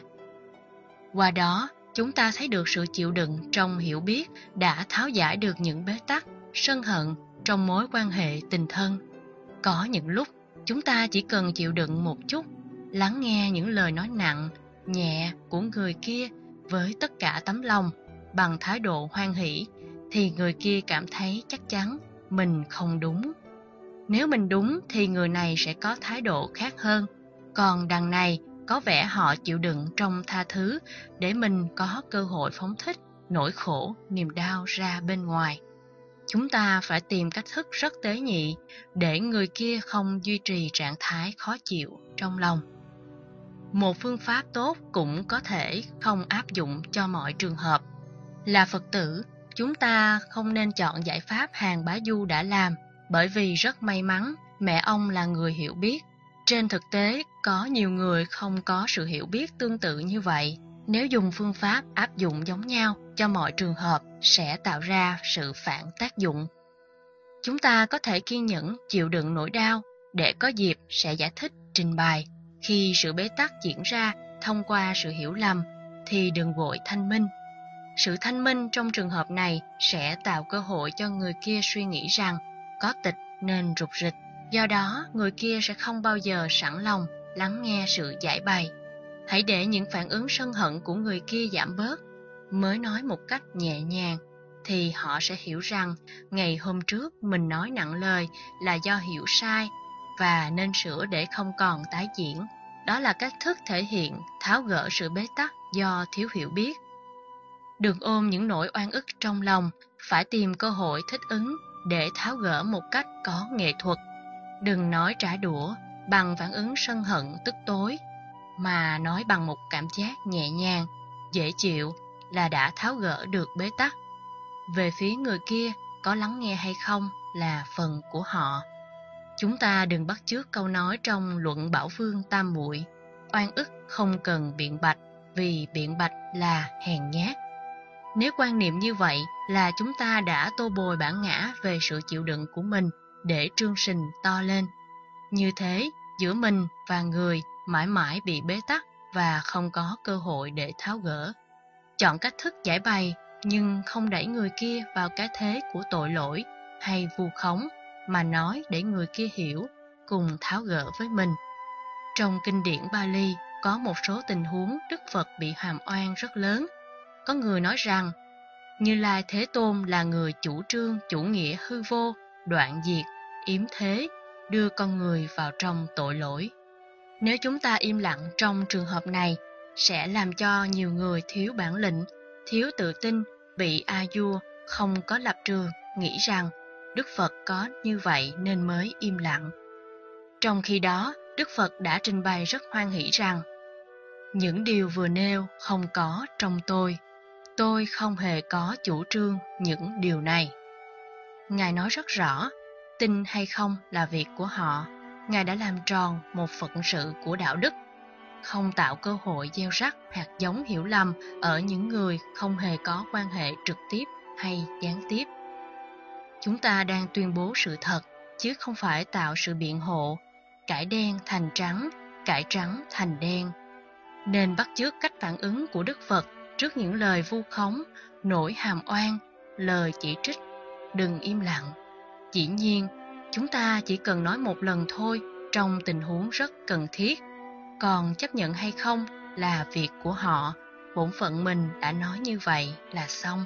Qua đó, chúng ta thấy được sự chịu đựng trong hiểu biết đã tháo giải được những bế tắc, sân hận trong mối quan hệ tình thân. Có những lúc, chúng ta chỉ cần chịu đựng một chút, lắng nghe những lời nói nặng, nhẹ của người kia với tất cả tấm lòng, bằng thái độ hoan hỷ, thì người kia cảm thấy chắc chắn mình không đúng. Nếu mình đúng thì người này sẽ có thái độ khác hơn, còn đằng này có vẻ họ chịu đựng trong tha thứ để mình có cơ hội phóng thích nỗi khổ, niềm đau ra bên ngoài. Chúng ta phải tìm cách thức rất tế nhị để người kia không duy trì trạng thái khó chịu trong lòng. Một phương pháp tốt cũng có thể không áp dụng cho mọi trường hợp. Là Phật tử, chúng ta không nên chọn giải pháp Hàn Bá Du đã làm, bởi vì rất may mắn mẹ ông là người hiểu biết. Trên thực tế, có nhiều người không có sự hiểu biết tương tự như vậy. Nếu dùng phương pháp áp dụng giống nhau cho mọi trường hợp sẽ tạo ra sự phản tác dụng. Chúng ta có thể kiên nhẫn chịu đựng nỗi đau để có dịp sẽ giải thích, trình bày. Khi sự bế tắc diễn ra thông qua sự hiểu lầm thì đừng vội thanh minh. Sự thanh minh trong trường hợp này sẽ tạo cơ hội cho người kia suy nghĩ rằng có tịch nên rụt rịch. Do đó, người kia sẽ không bao giờ sẵn lòng lắng nghe sự giải bày. Hãy để những phản ứng sân hận của người kia giảm bớt, mới nói một cách nhẹ nhàng, thì họ sẽ hiểu rằng ngày hôm trước mình nói nặng lời là do hiểu sai và nên sửa để không còn tái diễn. Đó là cách thức thể hiện tháo gỡ sự bế tắc do thiếu hiểu biết. Đừng ôm những nỗi oan ức trong lòng, phải tìm cơ hội thích ứng để tháo gỡ một cách có nghệ thuật. Đừng nói trả đũa bằng phản ứng sân hận tức tối, mà nói bằng một cảm giác nhẹ nhàng, dễ chịu là đã tháo gỡ được bế tắc. Về phía người kia có lắng nghe hay không là phần của họ. Chúng ta đừng bắt chước câu nói trong Luận Bảo Vương Tam Muội: oan ức không cần biện bạch, vì biện bạch là hèn nhát. Nếu quan niệm như vậy là chúng ta đã tô bồi bản ngã về sự chịu đựng của mình để trương sình to lên. Như thế, giữa mình và người mãi mãi bị bế tắc và không có cơ hội để tháo gỡ. Chọn cách thức giải bày nhưng không đẩy người kia vào cái thế của tội lỗi hay vu khống, mà nói để người kia hiểu, cùng tháo gỡ với mình. Trong kinh điển Bali có một số tình huống Đức Phật bị hàm oan rất lớn. Có người nói rằng Như Lai Thế Tôn là người chủ trương chủ nghĩa hư vô, đoạn diệt, yếm thế, đưa con người vào trong tội lỗi. Nếu chúng ta im lặng trong trường hợp này, sẽ làm cho nhiều người thiếu bản lĩnh, thiếu tự tin, bị a vua không có lập trường, nghĩ rằng Đức Phật có như vậy nên mới im lặng. Trong khi đó, Đức Phật đã trình bày rất hoan hỷ rằng những điều vừa nêu không có trong tôi. Tôi không hề có chủ trương những điều này. Ngài nói rất rõ, tin hay không là việc của họ. Ngài đã làm tròn một phận sự của đạo đức, không tạo cơ hội gieo rắc hạt giống hiểu lầm ở những người không hề có quan hệ trực tiếp hay gián tiếp. Chúng ta đang tuyên bố sự thật, chứ không phải tạo sự biện hộ, cải đen thành trắng, cải trắng thành đen. Nên bắt chước cách phản ứng của Đức Phật trước những lời vu khống, nỗi hàm oan, lời chỉ trích. Đừng im lặng. Dĩ nhiên, chúng ta chỉ cần nói một lần thôi trong tình huống rất cần thiết. Còn chấp nhận hay không là việc của họ. Bổn phận mình đã nói như vậy là xong.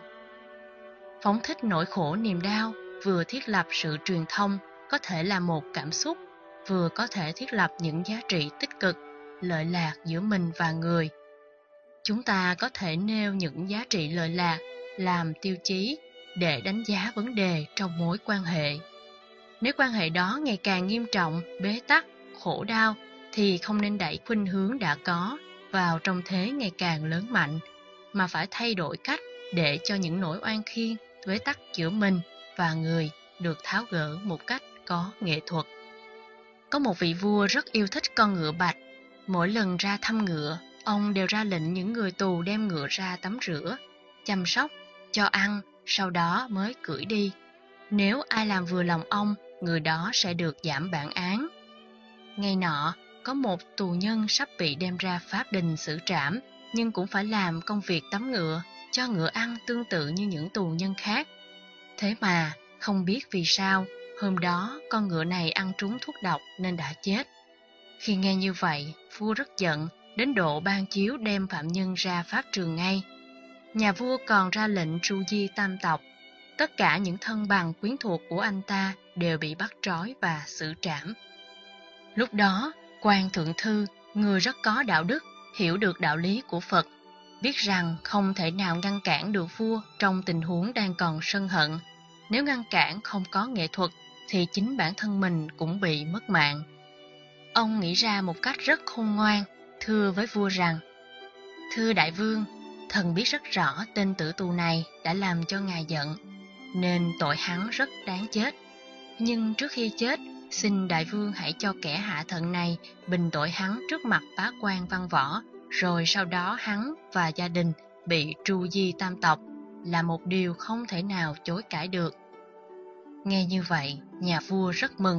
Phóng thích nỗi khổ niềm đau vừa thiết lập sự truyền thông có thể là một cảm xúc, vừa có thể thiết lập những giá trị tích cực, lợi lạc giữa mình và người. Chúng ta có thể nêu những giá trị lợi lạc làm tiêu chí để đánh giá vấn đề trong mối quan hệ. Nếu quan hệ đó ngày càng nghiêm trọng, bế tắc, khổ đau, thì không nên đẩy khuynh hướng đã có vào trong thế ngày càng lớn mạnh, mà phải thay đổi cách để cho những nỗi oan khiên, bế tắc giữa mình và người được tháo gỡ một cách có nghệ thuật. Có một vị vua rất yêu thích con ngựa bạch. Mỗi lần ra thăm ngựa, ông đều ra lệnh những người tù đem ngựa ra tắm rửa, chăm sóc, cho ăn, sau đó mới cưỡi đi. Nếu ai làm vừa lòng ông, người đó sẽ được giảm bản án. Ngày nọ, có một tù nhân sắp bị đem ra pháp đình xử trảm, nhưng cũng phải làm công việc tắm ngựa, cho ngựa ăn tương tự như những tù nhân khác. Thế mà, không biết vì sao, hôm đó con ngựa này ăn trúng thuốc độc nên đã chết. Khi nghe như vậy, vua rất giận, đến độ ban chiếu đem phạm nhân ra pháp trường ngay. Nhà vua còn ra lệnh tru di tam tộc. Tất cả những thân bằng quyến thuộc của anh ta đều bị bắt trói và xử trảm. Lúc đó, Quan Thượng Thư, người rất có đạo đức, hiểu được đạo lý của Phật, biết rằng không thể nào ngăn cản được vua trong tình huống đang còn sân hận. Nếu ngăn cản không có nghệ thuật, thì chính bản thân mình cũng bị mất mạng. Ông nghĩ ra một cách rất khôn ngoan, thưa với vua rằng: Thưa đại vương, thần biết rất rõ tên tử tù này đã làm cho ngài giận, nên tội hắn rất đáng chết. Nhưng trước khi chết, xin đại vương hãy cho kẻ hạ thận này bình tội hắn trước mặt bá quan văn võ, rồi sau đó hắn và gia đình bị tru di tam tộc, là một điều không thể nào chối cãi được. Nghe như vậy, nhà vua rất mừng.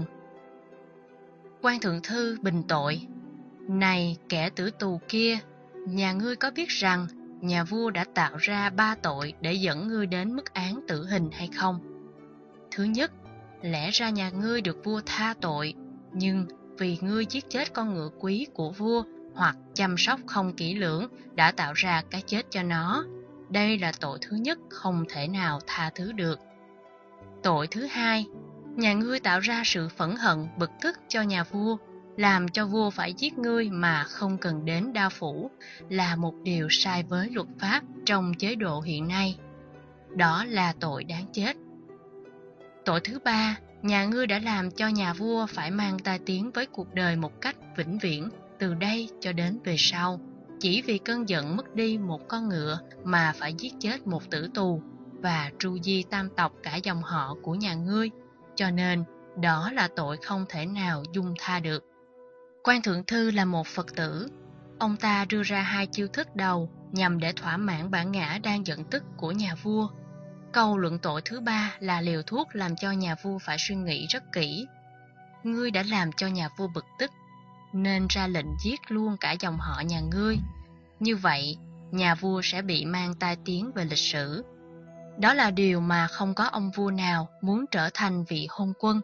Quan Thượng Thư bình tội: Này kẻ tử tù kia, nhà ngươi có biết rằng nhà vua đã tạo ra ba tội để dẫn ngươi đến mức án tử hình hay không? Thứ nhất, lẽ ra nhà ngươi được vua tha tội, nhưng vì ngươi giết chết con ngựa quý của vua hoặc chăm sóc không kỹ lưỡng đã tạo ra cái chết cho nó. Đây là tội thứ nhất không thể nào tha thứ được. Tội thứ hai, nhà ngươi tạo ra sự phẫn hận bực tức cho nhà vua, làm cho vua phải giết ngươi mà không cần đến đao phủ, là một điều sai với luật pháp trong chế độ hiện nay. Đó là tội đáng chết. Tội thứ ba, nhà ngươi đã làm cho nhà vua phải mang tai tiếng với cuộc đời một cách vĩnh viễn, từ đây cho đến về sau. Chỉ vì cơn giận mất đi một con ngựa mà phải giết chết một tử tù và tru di tam tộc cả dòng họ của nhà ngươi, cho nên đó là tội không thể nào dung tha được. Quan Thượng Thư là một Phật tử. Ông ta đưa ra hai chiêu thức đầu nhằm để thỏa mãn bản ngã đang giận tức của nhà vua. Câu luận tội thứ ba là liều thuốc làm cho nhà vua phải suy nghĩ rất kỹ. Ngươi đã làm cho nhà vua bực tức, nên ra lệnh giết luôn cả dòng họ nhà ngươi. Như vậy, nhà vua sẽ bị mang tai tiếng về lịch sử. Đó là điều mà không có ông vua nào muốn trở thành vị hôn quân.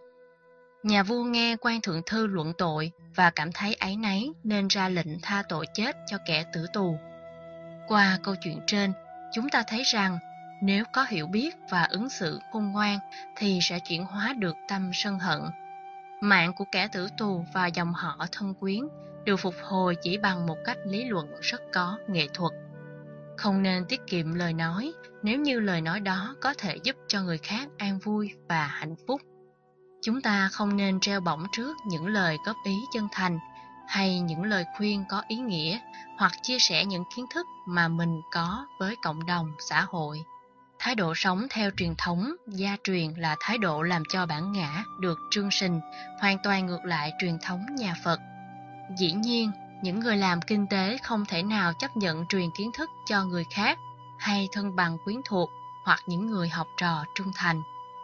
Nhà vua nghe Quan Thượng Thư luận tội và cảm thấy áy náy nên ra lệnh tha tội chết cho kẻ tử tù. Qua câu chuyện trên, chúng ta thấy rằng nếu có hiểu biết và ứng xử khôn ngoan thì sẽ chuyển hóa được tâm sân hận. Mạng của kẻ tử tù và dòng họ thân quyến được phục hồi chỉ bằng một cách lý luận rất có nghệ thuật. Không nên tiết kiệm lời nói nếu như lời nói đó có thể giúp cho người khác an vui và hạnh phúc. Chúng ta không nên treo bổng trước những lời góp ý chân thành hay những lời khuyên có ý nghĩa hoặc chia sẻ những kiến thức mà mình có với cộng đồng xã hội. Thái độ sống theo truyền thống, gia truyền là thái độ làm cho bản ngã được trương sinh, hoàn toàn ngược lại truyền thống nhà Phật. Dĩ nhiên, những người làm kinh tế không thể nào chấp nhận truyền kiến thức cho người khác hay thân bằng quyến thuộc hoặc những người học trò trung thành.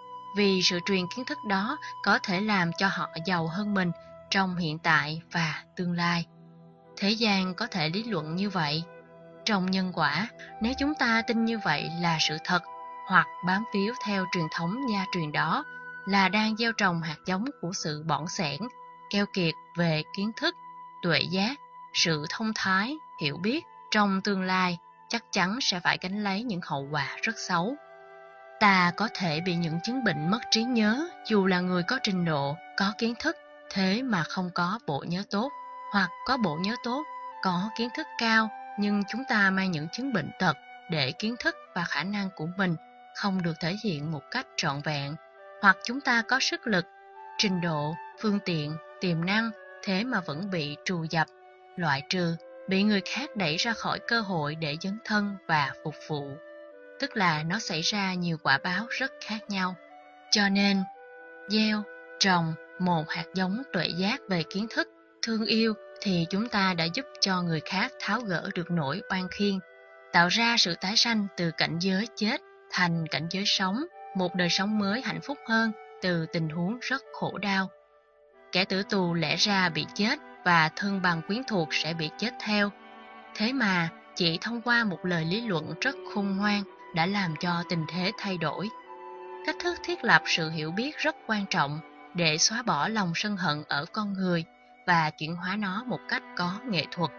Vì sự truyền kiến thức đó có thể làm cho họ giàu hơn mình trong hiện tại và tương lai. Thế gian có thể lý luận như vậy. Trong nhân quả, nếu chúng ta tin như vậy là sự thật, hoặc bám víu theo truyền thống gia truyền đó, là đang gieo trồng hạt giống của sự bỏng sẻn, keo kiệt về kiến thức, tuệ giác, sự thông thái, hiểu biết, trong tương lai chắc chắn sẽ phải gánh lấy những hậu quả rất xấu. Ta có thể bị những chứng bệnh mất trí nhớ dù là người có trình độ, có kiến thức, thế mà không có bộ nhớ tốt, hoặc có bộ nhớ tốt, có kiến thức cao, nhưng chúng ta mang những chứng bệnh tật để kiến thức và khả năng của mình không được thể hiện một cách trọn vẹn, hoặc chúng ta có sức lực, trình độ, phương tiện, tiềm năng, thế mà vẫn bị trù dập, loại trừ, bị người khác đẩy ra khỏi cơ hội để dấn thân và phục vụ. Tức là nó xảy ra nhiều quả báo rất khác nhau. Cho nên, gieo, trồng một hạt giống tuệ giác về kiến thức, thương yêu thì chúng ta đã giúp cho người khác tháo gỡ được nỗi oan khiên, tạo ra sự tái sanh từ cảnh giới chết thành cảnh giới sống, một đời sống mới hạnh phúc hơn từ tình huống rất khổ đau. Kẻ tử tù lẽ ra bị chết và thân bằng quyến thuộc sẽ bị chết theo. Thế mà chỉ thông qua một lời lý luận rất khôn ngoan đã làm cho tình thế thay đổi. Cách thức thiết lập sự hiểu biết rất quan trọng để xóa bỏ lòng sân hận ở con người và chuyển hóa nó một cách có nghệ thuật.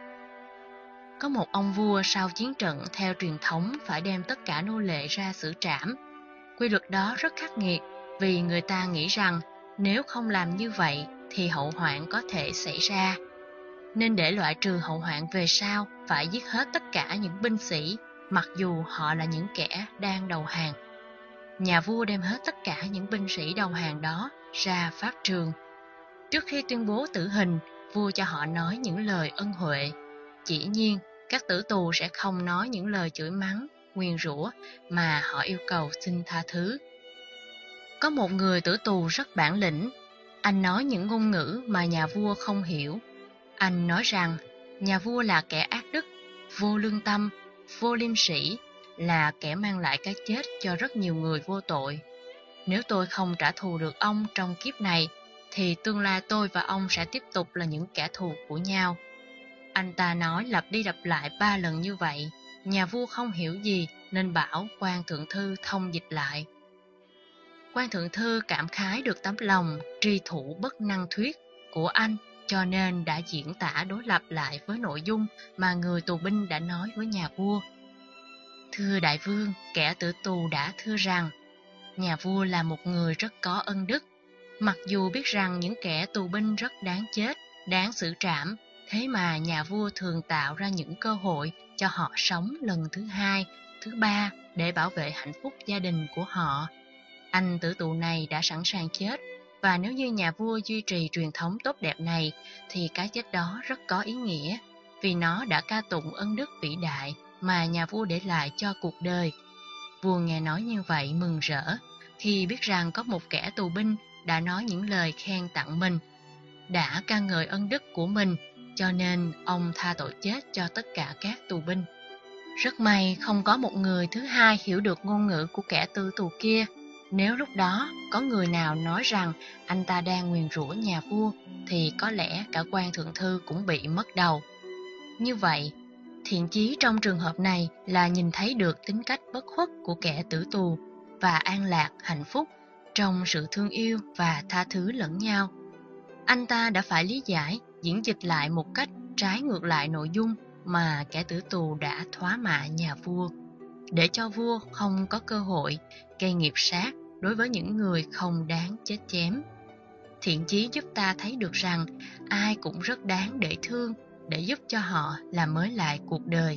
Có một ông vua sau chiến trận theo truyền thống phải đem tất cả nô lệ ra xử trảm. Quy luật đó rất khắc nghiệt vì người ta nghĩ rằng nếu không làm như vậy thì hậu hoạn có thể xảy ra. Nên để loại trừ hậu hoạn về sau phải giết hết tất cả những binh sĩ, mặc dù họ là những kẻ đang đầu hàng. Nhà vua đem hết tất cả những binh sĩ đầu hàng đó ra pháp trường. Trước khi tuyên bố tử hình, vua cho họ nói những lời ân huệ. Dĩ nhiên, các tử tù sẽ không nói những lời chửi mắng, nguyền rủa, mà họ yêu cầu xin tha thứ. Có một người tử tù rất bản lĩnh. Anh nói những ngôn ngữ mà nhà vua không hiểu. Anh nói rằng nhà vua là kẻ ác đức, vô lương tâm, vô liêm sỉ, là kẻ mang lại cái chết cho rất nhiều người vô tội. Nếu tôi không trả thù được ông trong kiếp này, thì tương lai tôi và ông sẽ tiếp tục là những kẻ thù của nhau. Anh ta nói lặp đi lặp lại ba lần như vậy. Nhà vua không hiểu gì nên bảo quan thượng thư thông dịch lại. Quan thượng thư cảm khái được tấm lòng tri thủ bất năng thuyết của anh, cho nên đã diễn tả đối lập lại với nội dung mà người tù binh đã nói với nhà vua. Thưa đại vương, kẻ tử tù đã thưa rằng nhà vua là một người rất có ân đức. Mặc dù biết rằng những kẻ tù binh rất đáng chết, đáng xử trảm, thế mà nhà vua thường tạo ra những cơ hội cho họ sống lần thứ hai, thứ ba để bảo vệ hạnh phúc gia đình của họ. Anh tử tù này đã sẵn sàng chết, và nếu như nhà vua duy trì truyền thống tốt đẹp này thì cái chết đó rất có ý nghĩa, vì nó đã ca tụng ân đức vĩ đại mà nhà vua để lại cho cuộc đời. Vua nghe nói như vậy mừng rỡ, khi biết rằng có một kẻ tù binh đã nói những lời khen tặng mình, đã ca ngợi ân đức của mình, cho nên ông tha tội chết cho tất cả các tù binh. Rất may không có một người thứ hai hiểu được ngôn ngữ của kẻ tử tù kia. Nếu lúc đó có người nào nói rằng anh ta đang nguyền rủa nhà vua, thì có lẽ cả quan thượng thư cũng bị mất đầu. Như vậy, thiện chí trong trường hợp này là nhìn thấy được tính cách bất khuất của kẻ tử tù và an lạc, hạnh phúc trong sự thương yêu và tha thứ lẫn nhau. Anh ta đã phải lý giải, diễn dịch lại một cách trái ngược lại nội dung mà kẻ tử tù đã thóa mạ nhà vua, để cho vua không có cơ hội gây nghiệp sát đối với những người không đáng chết chém. Thiện chí giúp ta thấy được rằng ai cũng rất đáng để thương, để giúp cho họ làm mới lại cuộc đời.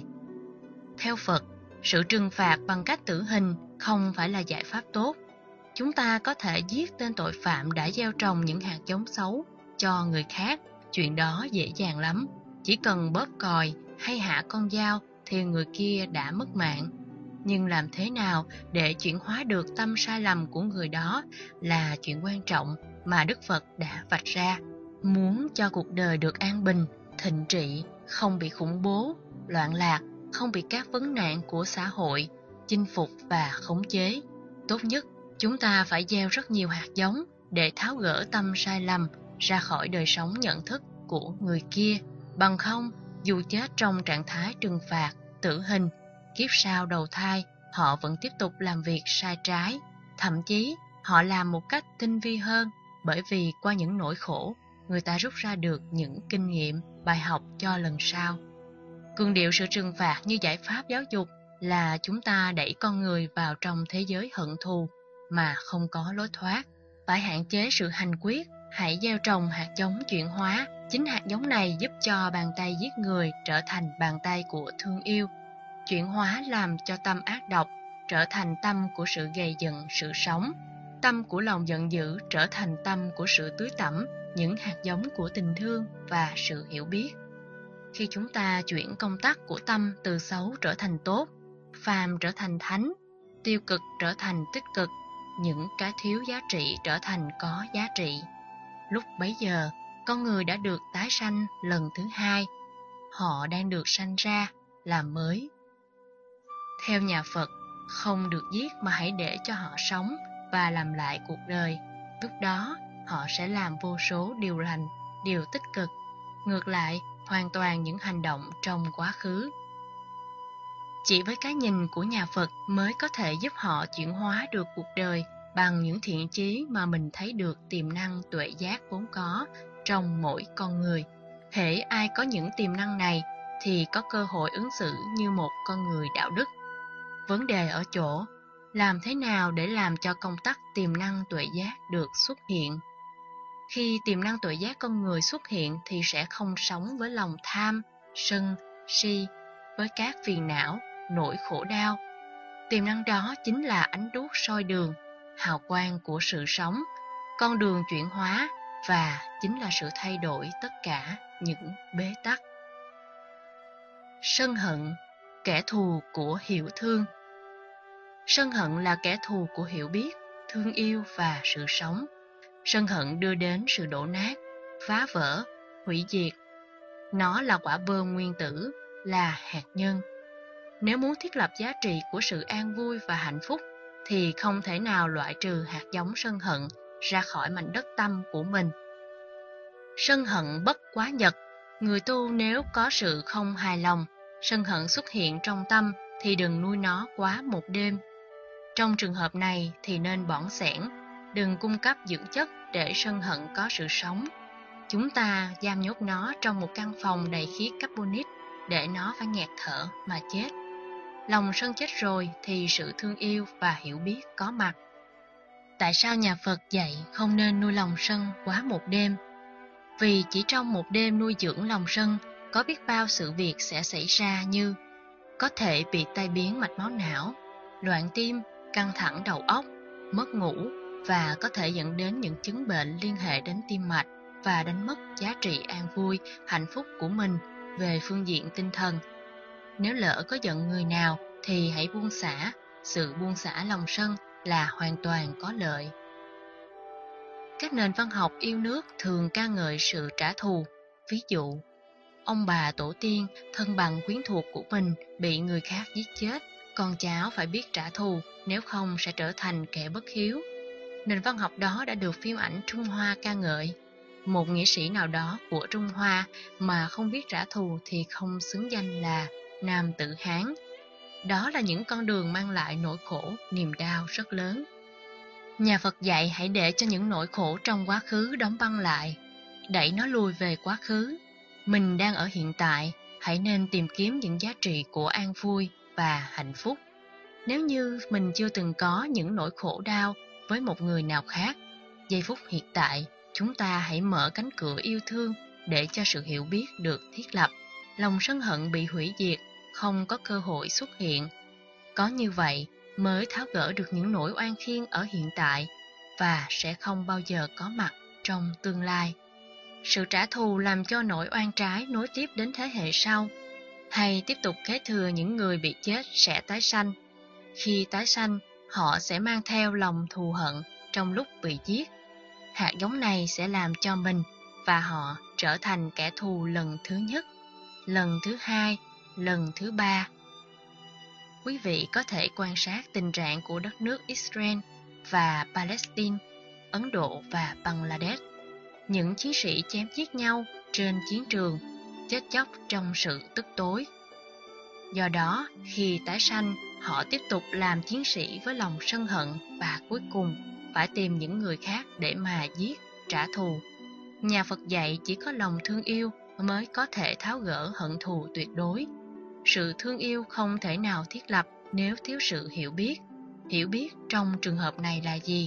Theo Phật, sự trừng phạt bằng cách tử hình không phải là giải pháp tốt. Chúng ta có thể giết tên tội phạm đã gieo trồng những hạt giống xấu cho người khác, chuyện đó dễ dàng lắm. Chỉ cần bóp còi hay hạ con dao thì người kia đã mất mạng. Nhưng làm thế nào để chuyển hóa được tâm sai lầm của người đó là chuyện quan trọng mà Đức Phật đã vạch ra. Muốn cho cuộc đời được an bình, thịnh trị, không bị khủng bố, loạn lạc, không bị các vấn nạn của xã hội chinh phục và khống chế, tốt nhất chúng ta phải gieo rất nhiều hạt giống để tháo gỡ tâm sai lầm ra khỏi đời sống nhận thức của người kia. Bằng không, dù chết trong trạng thái trừng phạt, tử hình, kiếp sau đầu thai, họ vẫn tiếp tục làm việc sai trái. Thậm chí, họ làm một cách tinh vi hơn, bởi vì qua những nỗi khổ, người ta rút ra được những kinh nghiệm, bài học cho lần sau. Cường điệu sự trừng phạt như giải pháp giáo dục là chúng ta đẩy con người vào trong thế giới hận thù mà không có lối thoát. Phải hạn chế sự hành quyết, hãy gieo trồng hạt giống chuyển hóa. Chính hạt giống này giúp cho bàn tay giết người trở thành bàn tay của thương yêu, chuyển hóa làm cho tâm ác độc trở thành tâm của sự gầy dựng sự sống, tâm của lòng giận dữ trở thành tâm của sự tưới tẩm những hạt giống của tình thương và sự hiểu biết. Khi chúng ta chuyển công tắc của tâm từ xấu trở thành tốt, phàm trở thành thánh, tiêu cực trở thành tích cực, những cái thiếu giá trị trở thành có giá trị, lúc bấy giờ con người đã được tái sanh lần thứ hai. Họ đang được sanh ra làm mới. Theo nhà Phật, không được giết mà hãy để cho họ sống và làm lại cuộc đời. Lúc đó họ sẽ làm vô số điều lành, điều tích cực, ngược lại hoàn toàn những hành động trong quá khứ. Chỉ với cái nhìn của nhà Phật mới có thể giúp họ chuyển hóa được cuộc đời bằng những thiện chí mà mình thấy được tiềm năng tuệ giác vốn có trong mỗi con người. Hễ ai có những tiềm năng này thì có cơ hội ứng xử như một con người đạo đức. Vấn đề ở chỗ, làm thế nào để làm cho công tắc tiềm năng tuệ giác được xuất hiện? Khi tiềm năng tuệ giác con người xuất hiện thì sẽ không sống với lòng tham, sân, si, với các phiền não, nỗi khổ đau. Tiềm năng đó chính là ánh đuốc soi đường, hào quang của sự sống, con đường chuyển hóa và chính là sự thay đổi tất cả những bế tắc. Sân hận, kẻ thù của hiểu thương. Sân hận là kẻ thù của hiểu biết, thương yêu và sự sống. Sân hận đưa đến sự đổ nát, phá vỡ, hủy diệt. Nó là quả bom nguyên tử, là hạt nhân. Nếu muốn thiết lập giá trị của sự an vui và hạnh phúc, thì không thể nào loại trừ hạt giống sân hận ra khỏi mảnh đất tâm của mình. Sân hận bất quá nhật. Người tu nếu có sự không hài lòng, sân hận xuất hiện trong tâm thì đừng nuôi nó quá một đêm. Trong trường hợp này thì nên bỏng xẻng, đừng cung cấp dưỡng chất để sân hận có sự sống. Chúng ta giam nhốt nó trong một căn phòng đầy khí carbonic để nó phải nghẹt thở mà chết. Lòng sân chết rồi thì sự thương yêu và hiểu biết có mặt. Tại sao nhà Phật dạy không nên nuôi lòng sân quá một đêm? Vì chỉ trong một đêm nuôi dưỡng lòng sân, có biết bao sự việc sẽ xảy ra như có thể bị tai biến mạch máu não, loạn tim, căng thẳng đầu óc, mất ngủ và có thể dẫn đến những chứng bệnh liên hệ đến tim mạch và đánh mất giá trị an vui, hạnh phúc của mình về phương diện tinh thần. Nếu lỡ có giận người nào thì hãy buông xả, sự buông xả lòng sân là hoàn toàn có lợi. Các nền văn học yêu nước thường ca ngợi sự trả thù. Ví dụ, ông bà tổ tiên thân bằng quyến thuộc của mình bị người khác giết chết, con cháu phải biết trả thù, nếu không sẽ trở thành kẻ bất hiếu. Nền văn học đó đã được phim ảnh Trung Hoa ca ngợi. Một nghĩa sĩ nào đó của Trung Hoa mà không biết trả thù thì không xứng danh là nam tử Hán. Đó là những con đường mang lại nỗi khổ, niềm đau rất lớn. Nhà Phật dạy hãy để cho những nỗi khổ trong quá khứ đóng băng lại, đẩy nó lùi về quá khứ. Mình đang ở hiện tại, hãy nên tìm kiếm những giá trị của an vui và hạnh phúc. Nếu như mình chưa từng có những nỗi khổ đau với một người nào khác, giây phút hiện tại, chúng ta hãy mở cánh cửa yêu thương để cho sự hiểu biết được thiết lập. Lòng sân hận bị hủy diệt, không có cơ hội xuất hiện. Có như vậy mới tháo gỡ được những nỗi oan khiên ở hiện tại và sẽ không bao giờ có mặt trong tương lai. Sự trả thù làm cho nỗi oan trái nối tiếp đến thế hệ sau, hay tiếp tục kế thừa những người bị chết sẽ tái sanh. Khi tái sanh, họ sẽ mang theo lòng thù hận trong lúc bị giết. Hạt giống này sẽ làm cho mình và họ trở thành kẻ thù lần thứ nhất, lần thứ hai, lần thứ ba. Quý vị có thể quan sát tình trạng của đất nước Israel và Palestine, Ấn Độ và Bangladesh. Những chiến sĩ chém giết nhau trên chiến trường, chết chóc trong sự tức tối. Do đó, khi tái sanh, họ tiếp tục làm chiến sĩ với lòng sân hận và cuối cùng phải tìm những người khác để mà giết, trả thù. Nhà Phật dạy chỉ có lòng thương yêu mới có thể tháo gỡ hận thù tuyệt đối. Sự thương yêu không thể nào thiết lập nếu thiếu sự hiểu biết. Hiểu biết trong trường hợp này là gì?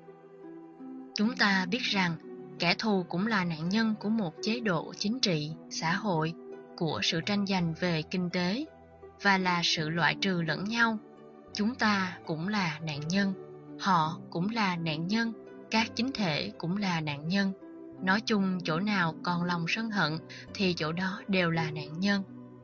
Chúng ta biết rằng kẻ thù cũng là nạn nhân của một chế độ chính trị, xã hội, của sự tranh giành về kinh tế và là sự loại trừ lẫn nhau. Chúng ta cũng là nạn nhân, họ cũng là nạn nhân, các chính thể cũng là nạn nhân. Nói chung chỗ nào còn lòng sân hận thì chỗ đó đều là nạn nhân.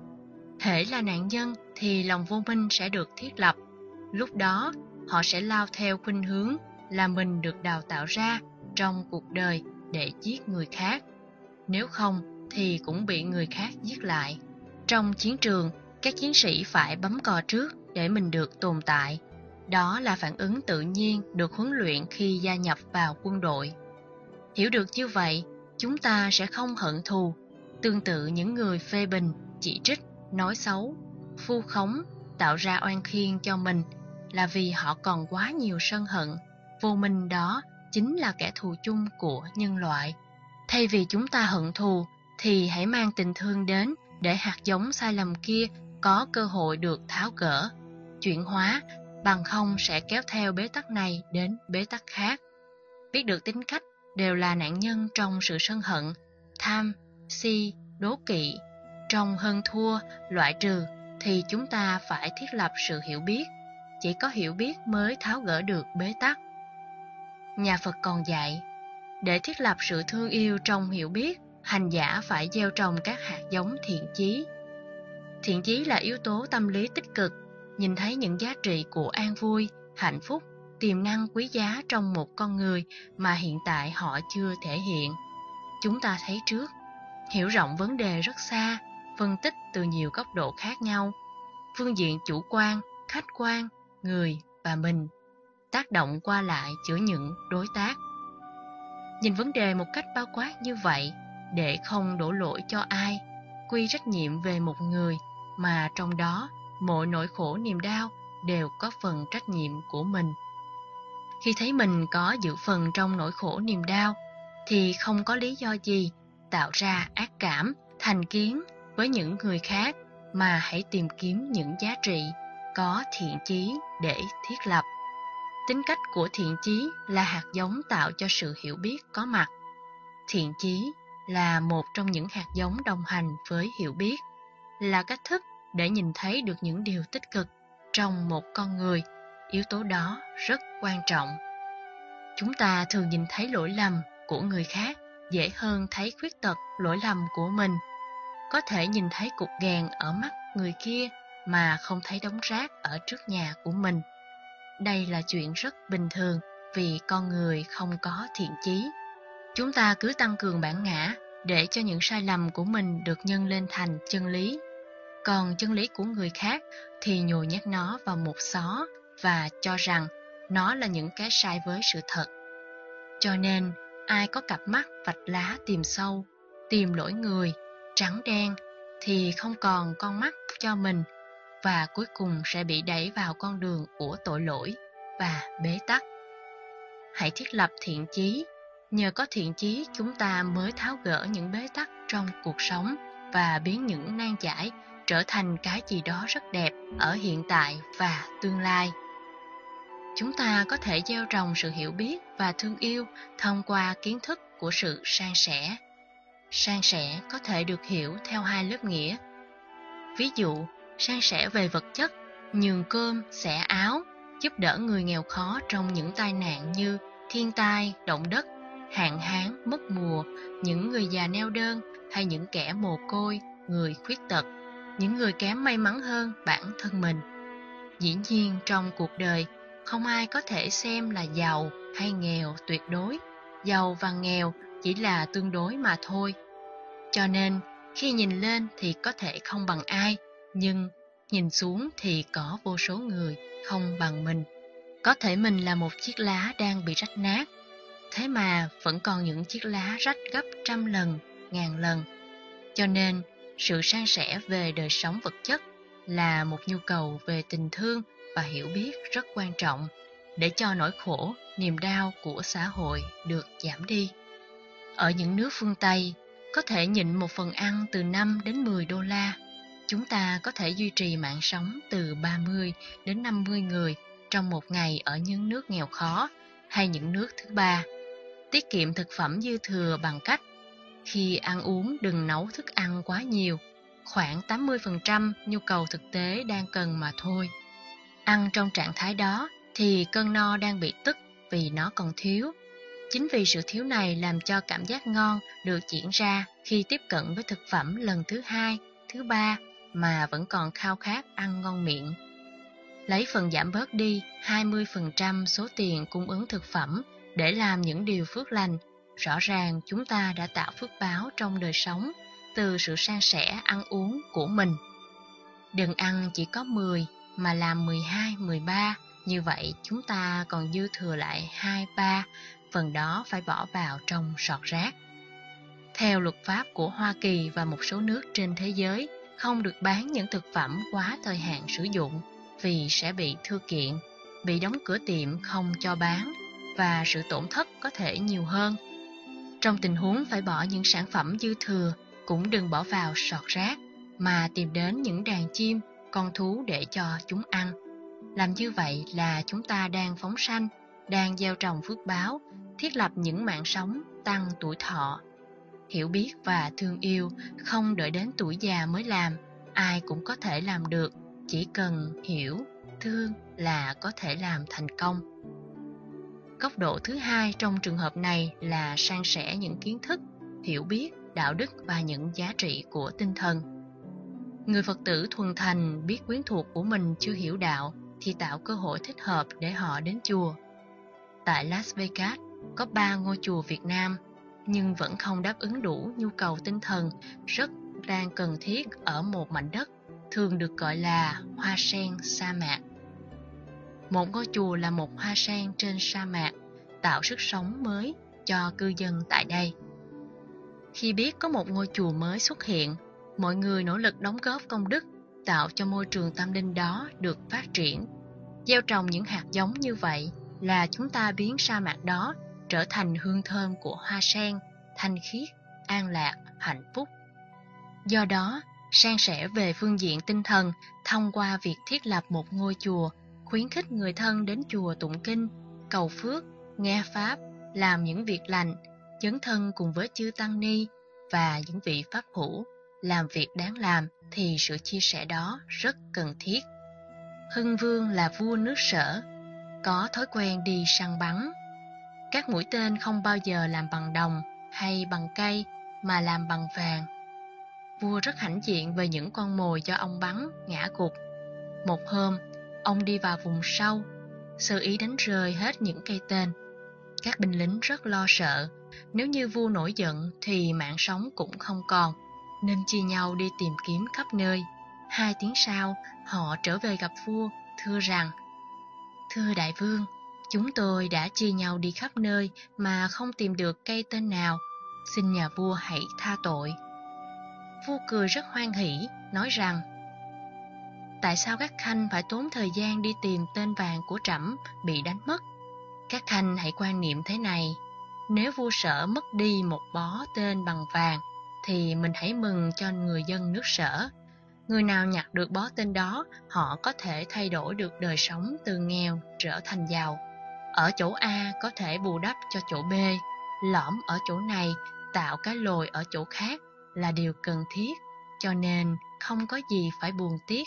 Hễ là nạn nhân thì lòng vô minh sẽ được thiết lập. Lúc đó họ sẽ lao theo khuynh hướng là mình được đào tạo ra trong cuộc đời để giết người khác. Nếu không thì cũng bị người khác giết lại. Trong chiến trường, các chiến sĩ phải bấm cò trước để mình được tồn tại. Đó là phản ứng tự nhiên được huấn luyện khi gia nhập vào quân đội. Hiểu được như vậy, chúng ta sẽ không hận thù. Tương tự những người phê bình, chỉ trích, nói xấu, vu khống, tạo ra oan khiên cho mình là vì họ còn quá nhiều sân hận. Vô minh đó chính là kẻ thù chung của nhân loại. Thay vì chúng ta hận thù thì hãy mang tình thương đến để hạt giống sai lầm kia có cơ hội được tháo gỡ, chuyển hóa, bằng không sẽ kéo theo bế tắc này đến bế tắc khác. Biết được tính cách đều là nạn nhân trong sự sân hận, tham, si, đố kỵ, trong hơn thua, loại trừ thì chúng ta phải thiết lập sự hiểu biết. Chỉ có hiểu biết mới tháo gỡ được bế tắc. Nhà Phật còn dạy, để thiết lập sự thương yêu trong hiểu biết, hành giả phải gieo trồng các hạt giống thiện chí. Thiện chí là yếu tố tâm lý tích cực, nhìn thấy những giá trị của an vui, hạnh phúc, tiềm năng quý giá trong một con người mà hiện tại họ chưa thể hiện. Chúng ta thấy trước, hiểu rộng vấn đề rất xa, phân tích từ nhiều góc độ khác nhau, phương diện chủ quan, khách quan, người và mình, tác động qua lại giữa những đối tác. Nhìn vấn đề một cách bao quát như vậy, để không đổ lỗi cho ai, quy trách nhiệm về một người, mà trong đó mọi nỗi khổ niềm đau đều có phần trách nhiệm của mình. Khi thấy mình có dự phần trong nỗi khổ niềm đau, thì không có lý do gì tạo ra ác cảm, thành kiến với những người khác, mà hãy tìm kiếm những giá trị có thiện chí để thiết lập. Tính cách của thiện chí là hạt giống tạo cho sự hiểu biết có mặt. Thiện chí là một trong những hạt giống đồng hành với hiểu biết, là cách thức để nhìn thấy được những điều tích cực trong một con người. Yếu tố đó rất quan trọng. Chúng ta thường nhìn thấy lỗi lầm của người khác dễ hơn thấy khuyết tật lỗi lầm của mình. Có thể nhìn thấy cục gàn ở mắt người kia mà không thấy đống rác ở trước nhà của mình. Đây là chuyện rất bình thường vì con người không có thiện chí. Chúng ta cứ tăng cường bản ngã để cho những sai lầm của mình được nhân lên thành chân lý. Còn chân lý của người khác thì nhồi nhét nó vào một xó và cho rằng nó là những cái sai với sự thật. Cho nên, ai có cặp mắt vạch lá tìm sâu, tìm lỗi người, trắng đen, thì không còn con mắt cho mình và cuối cùng sẽ bị đẩy vào con đường của tội lỗi và bế tắc. Hãy thiết lập thiện chí. Nhờ có thiện chí chúng ta mới tháo gỡ những bế tắc trong cuộc sống và biến những nan giải trở thành cái gì đó rất đẹp ở hiện tại và tương lai. Chúng ta có thể gieo trồng sự hiểu biết và thương yêu thông qua kiến thức của sự san sẻ. San sẻ có thể được hiểu theo hai lớp nghĩa. Ví dụ, san sẻ về vật chất, nhường cơm, xẻ áo, giúp đỡ người nghèo khó trong những tai nạn như thiên tai, động đất, hạn hán, mất mùa, những người già neo đơn hay những kẻ mồ côi, người khuyết tật, những người kém may mắn hơn bản thân mình. Dĩ nhiên trong cuộc đời, không ai có thể xem là giàu hay nghèo tuyệt đối. Giàu và nghèo chỉ là tương đối mà thôi. Cho nên, khi nhìn lên thì có thể không bằng ai, nhưng nhìn xuống thì có vô số người không bằng mình. Có thể mình là một chiếc lá đang bị rách nát, thế mà vẫn còn những chiếc lá rách gấp trăm lần, ngàn lần. Cho nên, sự san sẻ về đời sống vật chất là một nhu cầu về tình thương và hiểu biết rất quan trọng để cho nỗi khổ, niềm đau của xã hội được giảm đi. Ở những nước phương Tây, có thể nhịn một phần ăn từ năm đến mười đô la. Chúng ta có thể duy trì mạng sống từ ba mươi đến năm mươi người trong một ngày ở những nước nghèo khó hay những nước thứ ba. Tiết kiệm thực phẩm dư thừa bằng cách khi ăn uống đừng nấu thức ăn quá nhiều, khoảng tám mươi phần trăm nhu cầu thực tế đang cần mà thôi. Ăn trong trạng thái đó thì cơn no đang bị tức vì nó còn thiếu. Chính vì sự thiếu này làm cho cảm giác ngon được diễn ra khi tiếp cận với thực phẩm lần thứ hai, thứ ba mà vẫn còn khao khát ăn ngon miệng. Lấy phần giảm bớt đi hai mươi phần trăm số tiền cung ứng thực phẩm để làm những điều phước lành, rõ ràng chúng ta đã tạo phước báo trong đời sống từ sự san sẻ ăn uống của mình. Đừng ăn chỉ có mười mà làm mười hai, mười ba, như vậy chúng ta còn dư thừa lại hai, ba, phần đó phải bỏ vào trong sọt rác. Theo luật pháp của Hoa Kỳ và một số nước trên thế giới, không được bán những thực phẩm quá thời hạn sử dụng vì sẽ bị thư kiện, bị đóng cửa tiệm không cho bán và sự tổn thất có thể nhiều hơn. Trong tình huống phải bỏ những sản phẩm dư thừa, cũng đừng bỏ vào sọt rác mà tìm đến những đàn chim, con thú để cho chúng ăn. Làm như vậy là chúng ta đang phóng sanh, đang gieo trồng phước báo, thiết lập những mạng sống, tăng tuổi thọ. Hiểu biết và thương yêu không đợi đến tuổi già mới làm, ai cũng có thể làm được, chỉ cần hiểu, thương là có thể làm thành công. Góc độ thứ hai trong trường hợp này là san sẻ những kiến thức, hiểu biết, đạo đức và những giá trị của tinh thần. Người Phật tử thuần thành biết quyến thuộc của mình chưa hiểu đạo thì tạo cơ hội thích hợp để họ đến chùa. Tại Las Vegas có ba ngôi chùa Việt Nam, nhưng vẫn không đáp ứng đủ nhu cầu tinh thần rất đang cần thiết ở một mảnh đất thường được gọi là hoa sen sa mạc. Một ngôi chùa là một hoa sen trên sa mạc, tạo sức sống mới cho cư dân tại đây. Khi biết có một ngôi chùa mới xuất hiện, mọi người nỗ lực đóng góp công đức, tạo cho môi trường tâm linh đó được phát triển. Gieo trồng những hạt giống như vậy là chúng ta biến sa mạc đó trở thành hương thơm của hoa sen, thanh khiết, an lạc, hạnh phúc. Do đó, san sẻ về phương diện tinh thần thông qua việc thiết lập một ngôi chùa, khuyến khích người thân đến chùa tụng kinh, cầu phước, nghe pháp, làm những việc lành, dấn thân cùng với chư tăng ni và những vị pháp hữu, làm việc đáng làm thì sự chia sẻ đó rất cần thiết. Hưng Vương là vua nước Sở, có thói quen đi săn bắn. Các mũi tên không bao giờ làm bằng đồng hay bằng cây mà làm bằng vàng. Vua rất hãnh diện về những con mồi do ông bắn ngã gục. Một hôm, ông đi vào vùng sâu, sơ ý đánh rơi hết những cây tên. Các binh lính rất lo sợ, nếu như vua nổi giận thì mạng sống cũng không còn, nên chia nhau đi tìm kiếm khắp nơi. Hai tiếng sau, họ trở về gặp vua, thưa rằng: Thưa đại vương, chúng tôi đã chia nhau đi khắp nơi mà không tìm được cây tên nào. Xin nhà vua hãy tha tội. Vua cười rất hoan hỉ, nói rằng: Tại sao các khanh phải tốn thời gian đi tìm tên vàng của trẫm bị đánh mất? Các khanh hãy quan niệm thế này: nếu vua Sở mất đi một bó tên bằng vàng, thì mình hãy mừng cho người dân nước Sở. Người nào nhặt được bó tên đó, họ có thể thay đổi được đời sống từ nghèo trở thành giàu. Ở chỗ A có thể bù đắp cho chỗ B, lõm ở chỗ này, tạo cái lồi ở chỗ khác là điều cần thiết, cho nên không có gì phải buồn tiếc.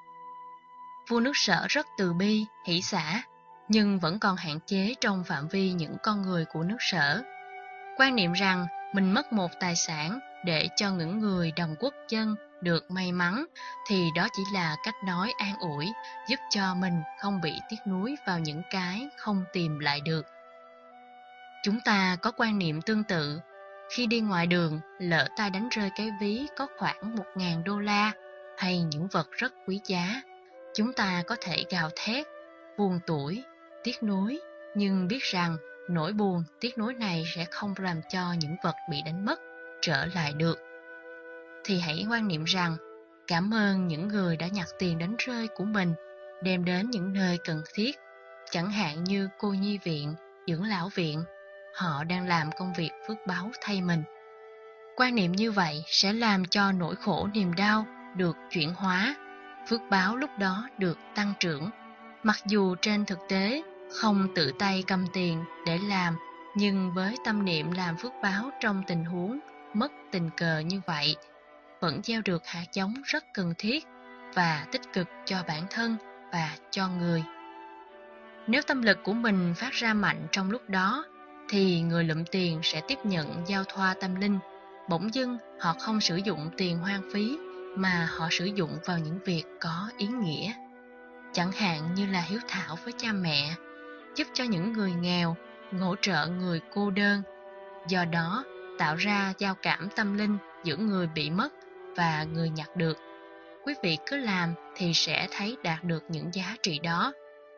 Vua nước Sở rất từ bi, hỷ xả, nhưng vẫn còn hạn chế trong phạm vi những con người của nước Sở. Quan niệm rằng mình mất một tài sản để cho những người đồng quốc dân được may mắn, thì đó chỉ là cách nói an ủi, giúp cho mình không bị tiếc nuối vào những cái không tìm lại được. Chúng ta có quan niệm tương tự. Khi đi ngoài đường, lỡ tay đánh rơi cái ví có khoảng một ngàn đô la hay những vật rất quý giá, chúng ta có thể gào thét, buồn tủi, tiếc nuối, nhưng biết rằng nỗi buồn, tiếc nuối này sẽ không làm cho những vật bị đánh mất trở lại được. Thì hãy quan niệm rằng cảm ơn những người đã nhặt tiền đánh rơi của mình, đem đến những nơi cần thiết, chẳng hạn như cô nhi viện, dưỡng lão viện. Họ đang làm công việc phước báu thay mình. Quan niệm như vậy sẽ làm cho nỗi khổ niềm đau được chuyển hóa, phước báo lúc đó được tăng trưởng. Mặc dù trên thực tế không tự tay cầm tiền để làm, nhưng với tâm niệm làm phước báo trong tình huống mất tình cờ như vậy, vẫn gieo được hạt giống rất cần thiết và tích cực cho bản thân và cho người. Nếu tâm lực của mình phát ra mạnh trong lúc đó, thì người lụm tiền sẽ tiếp nhận giao thoa tâm linh. Bỗng dưng họ không sử dụng tiền hoang phí, mà họ sử dụng vào những việc có ý nghĩa. Chẳng hạn như là hiếu thảo với cha mẹ, giúp cho những người nghèo, hỗ trợ người cô đơn. Do đó, tạo ra giao cảm tâm linh giữa người bị mất và người nhặt được. Quý vị cứ làm thì sẽ thấy đạt được những giá trị đó.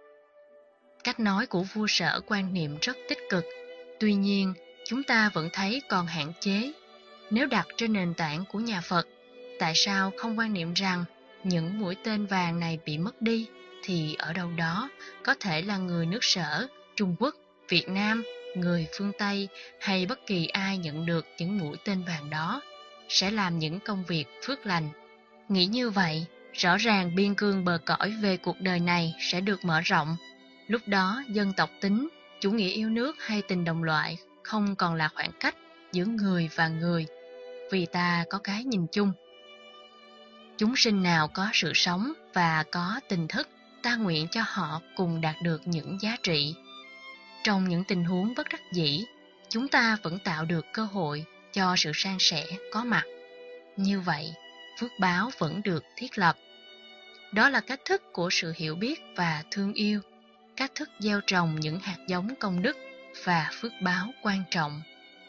Cách nói của vua Sở quan niệm rất tích cực, tuy nhiên chúng ta vẫn thấy còn hạn chế. Nếu đặt trên nền tảng của nhà Phật, tại sao không quan niệm rằng những mũi tên vàng này bị mất đi, thì ở đâu đó có thể là người nước Sở, Trung Quốc, Việt Nam, người phương Tây hay bất kỳ ai nhận được những mũi tên vàng đó sẽ làm những công việc phước lành. Nghĩ như vậy, rõ ràng biên cương bờ cõi về cuộc đời này sẽ được mở rộng. Lúc đó dân tộc tính, chủ nghĩa yêu nước hay tình đồng loại không còn là khoảng cách giữa người và người, vì ta có cái nhìn chung. Chúng sinh nào có sự sống và có tình thức, ta nguyện cho họ cùng đạt được những giá trị. Trong những tình huống bất đắc dĩ, chúng ta vẫn tạo được cơ hội cho sự san sẻ có mặt. Như vậy, phước báo vẫn được thiết lập. Đó là cách thức của sự hiểu biết và thương yêu, cách thức gieo trồng những hạt giống công đức và phước báo quan trọng.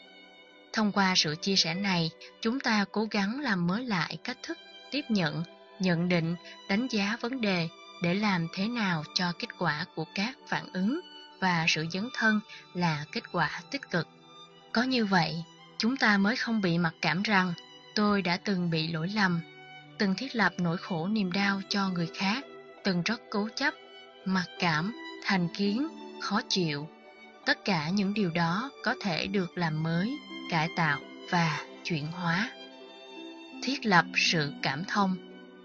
Thông qua sự chia sẻ này, chúng ta cố gắng làm mới lại cách thức tiếp nhận, nhận định, đánh giá vấn đề để làm thế nào cho kết quả của các phản ứng và sự dấn thân là kết quả tích cực. Có như vậy, chúng ta mới không bị mặc cảm rằng tôi đã từng bị lỗi lầm, từng thiết lập nỗi khổ niềm đau cho người khác, từng rất cố chấp, mặc cảm, thành kiến, khó chịu. Tất cả những điều đó có thể được làm mới, cải tạo và chuyển hóa. Thiết lập sự cảm thông.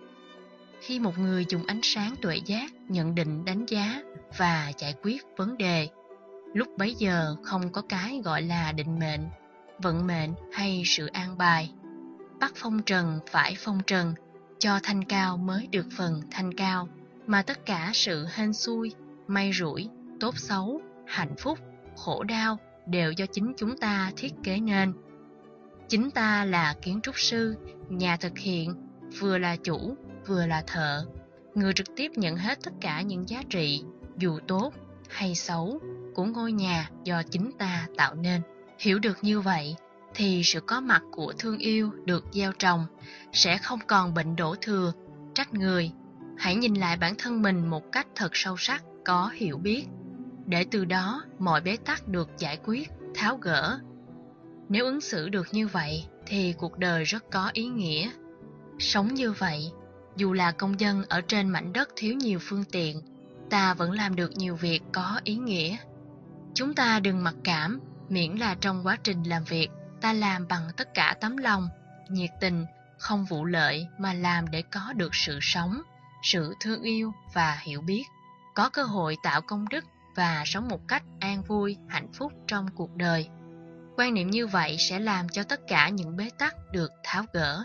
Khi một người dùng ánh sáng tuệ giác nhận định, đánh giá và giải quyết vấn đề, lúc bấy giờ không có cái gọi là định mệnh, vận mệnh hay sự an bài. Bắt phong trần phải phong trần, cho thanh cao mới được phần thanh cao, mà tất cả sự hên xui, may rủi, tốt xấu, hạnh phúc, khổ đau đều do chính chúng ta thiết kế nên. Chính ta là kiến trúc sư, nhà thực hiện, vừa là chủ, vừa là thợ, người trực tiếp nhận hết tất cả những giá trị, dù tốt hay xấu, của ngôi nhà do chính ta tạo nên. Hiểu được như vậy, thì sự có mặt của thương yêu được gieo trồng sẽ không còn bệnh đổ thừa, trách người. Hãy nhìn lại bản thân mình một cách thật sâu sắc, có hiểu biết, để từ đó mọi bế tắc được giải quyết, tháo gỡ. Nếu ứng xử được như vậy thì cuộc đời rất có ý nghĩa. Sống như vậy, dù là công dân ở trên mảnh đất thiếu nhiều phương tiện, ta vẫn làm được nhiều việc có ý nghĩa. Chúng ta đừng mặc cảm, miễn là trong quá trình làm việc, ta làm bằng tất cả tấm lòng, nhiệt tình, không vụ lợi mà làm để có được sự sống, sự thương yêu và hiểu biết, có cơ hội tạo công đức và sống một cách an vui, hạnh phúc trong cuộc đời. Quan niệm như vậy sẽ làm cho tất cả những bế tắc được tháo gỡ.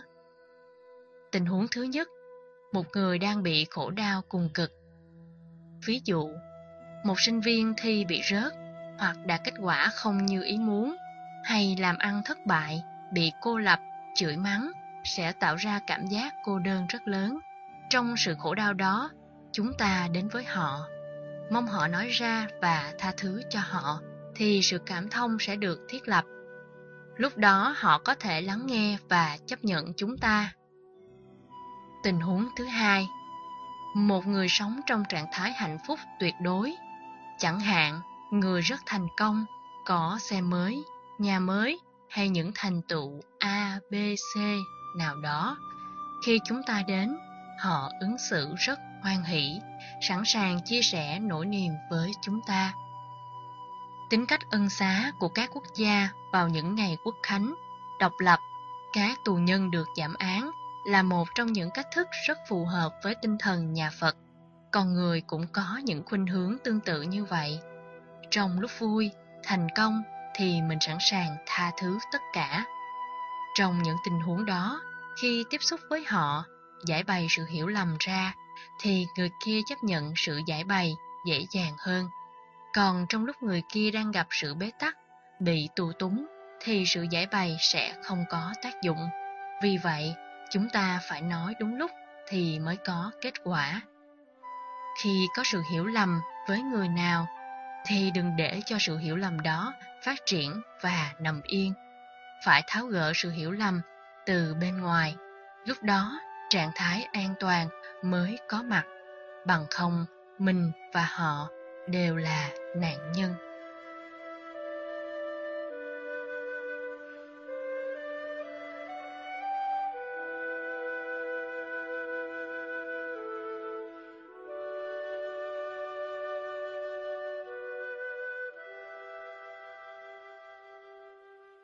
Tình huống thứ nhất, một người đang bị khổ đau cùng cực. Ví dụ, một sinh viên thi bị rớt hoặc đạt kết quả không như ý muốn, hay làm ăn thất bại, bị cô lập, chửi mắng, sẽ tạo ra cảm giác cô đơn rất lớn. Trong sự khổ đau đó, chúng ta đến với họ, mong họ nói ra và tha thứ cho họ, thì sự cảm thông sẽ được thiết lập. Lúc đó họ có thể lắng nghe và chấp nhận chúng ta. Tình huống thứ hai, một người sống trong trạng thái hạnh phúc tuyệt đối. Chẳng hạn, người rất thành công, có xe mới, nhà mới hay những thành tựu A, B, C nào đó. Khi chúng ta đến, họ ứng xử rất hoan hỷ, sẵn sàng chia sẻ nỗi niềm với chúng ta. Tính cách ân xá của các quốc gia vào những ngày quốc khánh, độc lập, các tù nhân được giảm án là một trong những cách thức rất phù hợp với tinh thần nhà Phật. Con người cũng có những khuynh hướng tương tự như vậy. Trong lúc vui, thành công thì mình sẵn sàng tha thứ tất cả. Trong những tình huống đó, khi tiếp xúc với họ, giải bày sự hiểu lầm ra, thì người kia chấp nhận sự giải bày dễ dàng hơn. Còn trong lúc người kia đang gặp sự bế tắc, bị tù túng, thì sự giải bày sẽ không có tác dụng. Vì vậy, chúng ta phải nói đúng lúc thì mới có kết quả. Khi có sự hiểu lầm với người nào, thì đừng để cho sự hiểu lầm đó phát triển và nằm yên. Phải tháo gỡ sự hiểu lầm từ bên ngoài. Lúc đó, trạng thái an toàn mới có mặt. Bằng không, mình và họ đều là nạn nhân.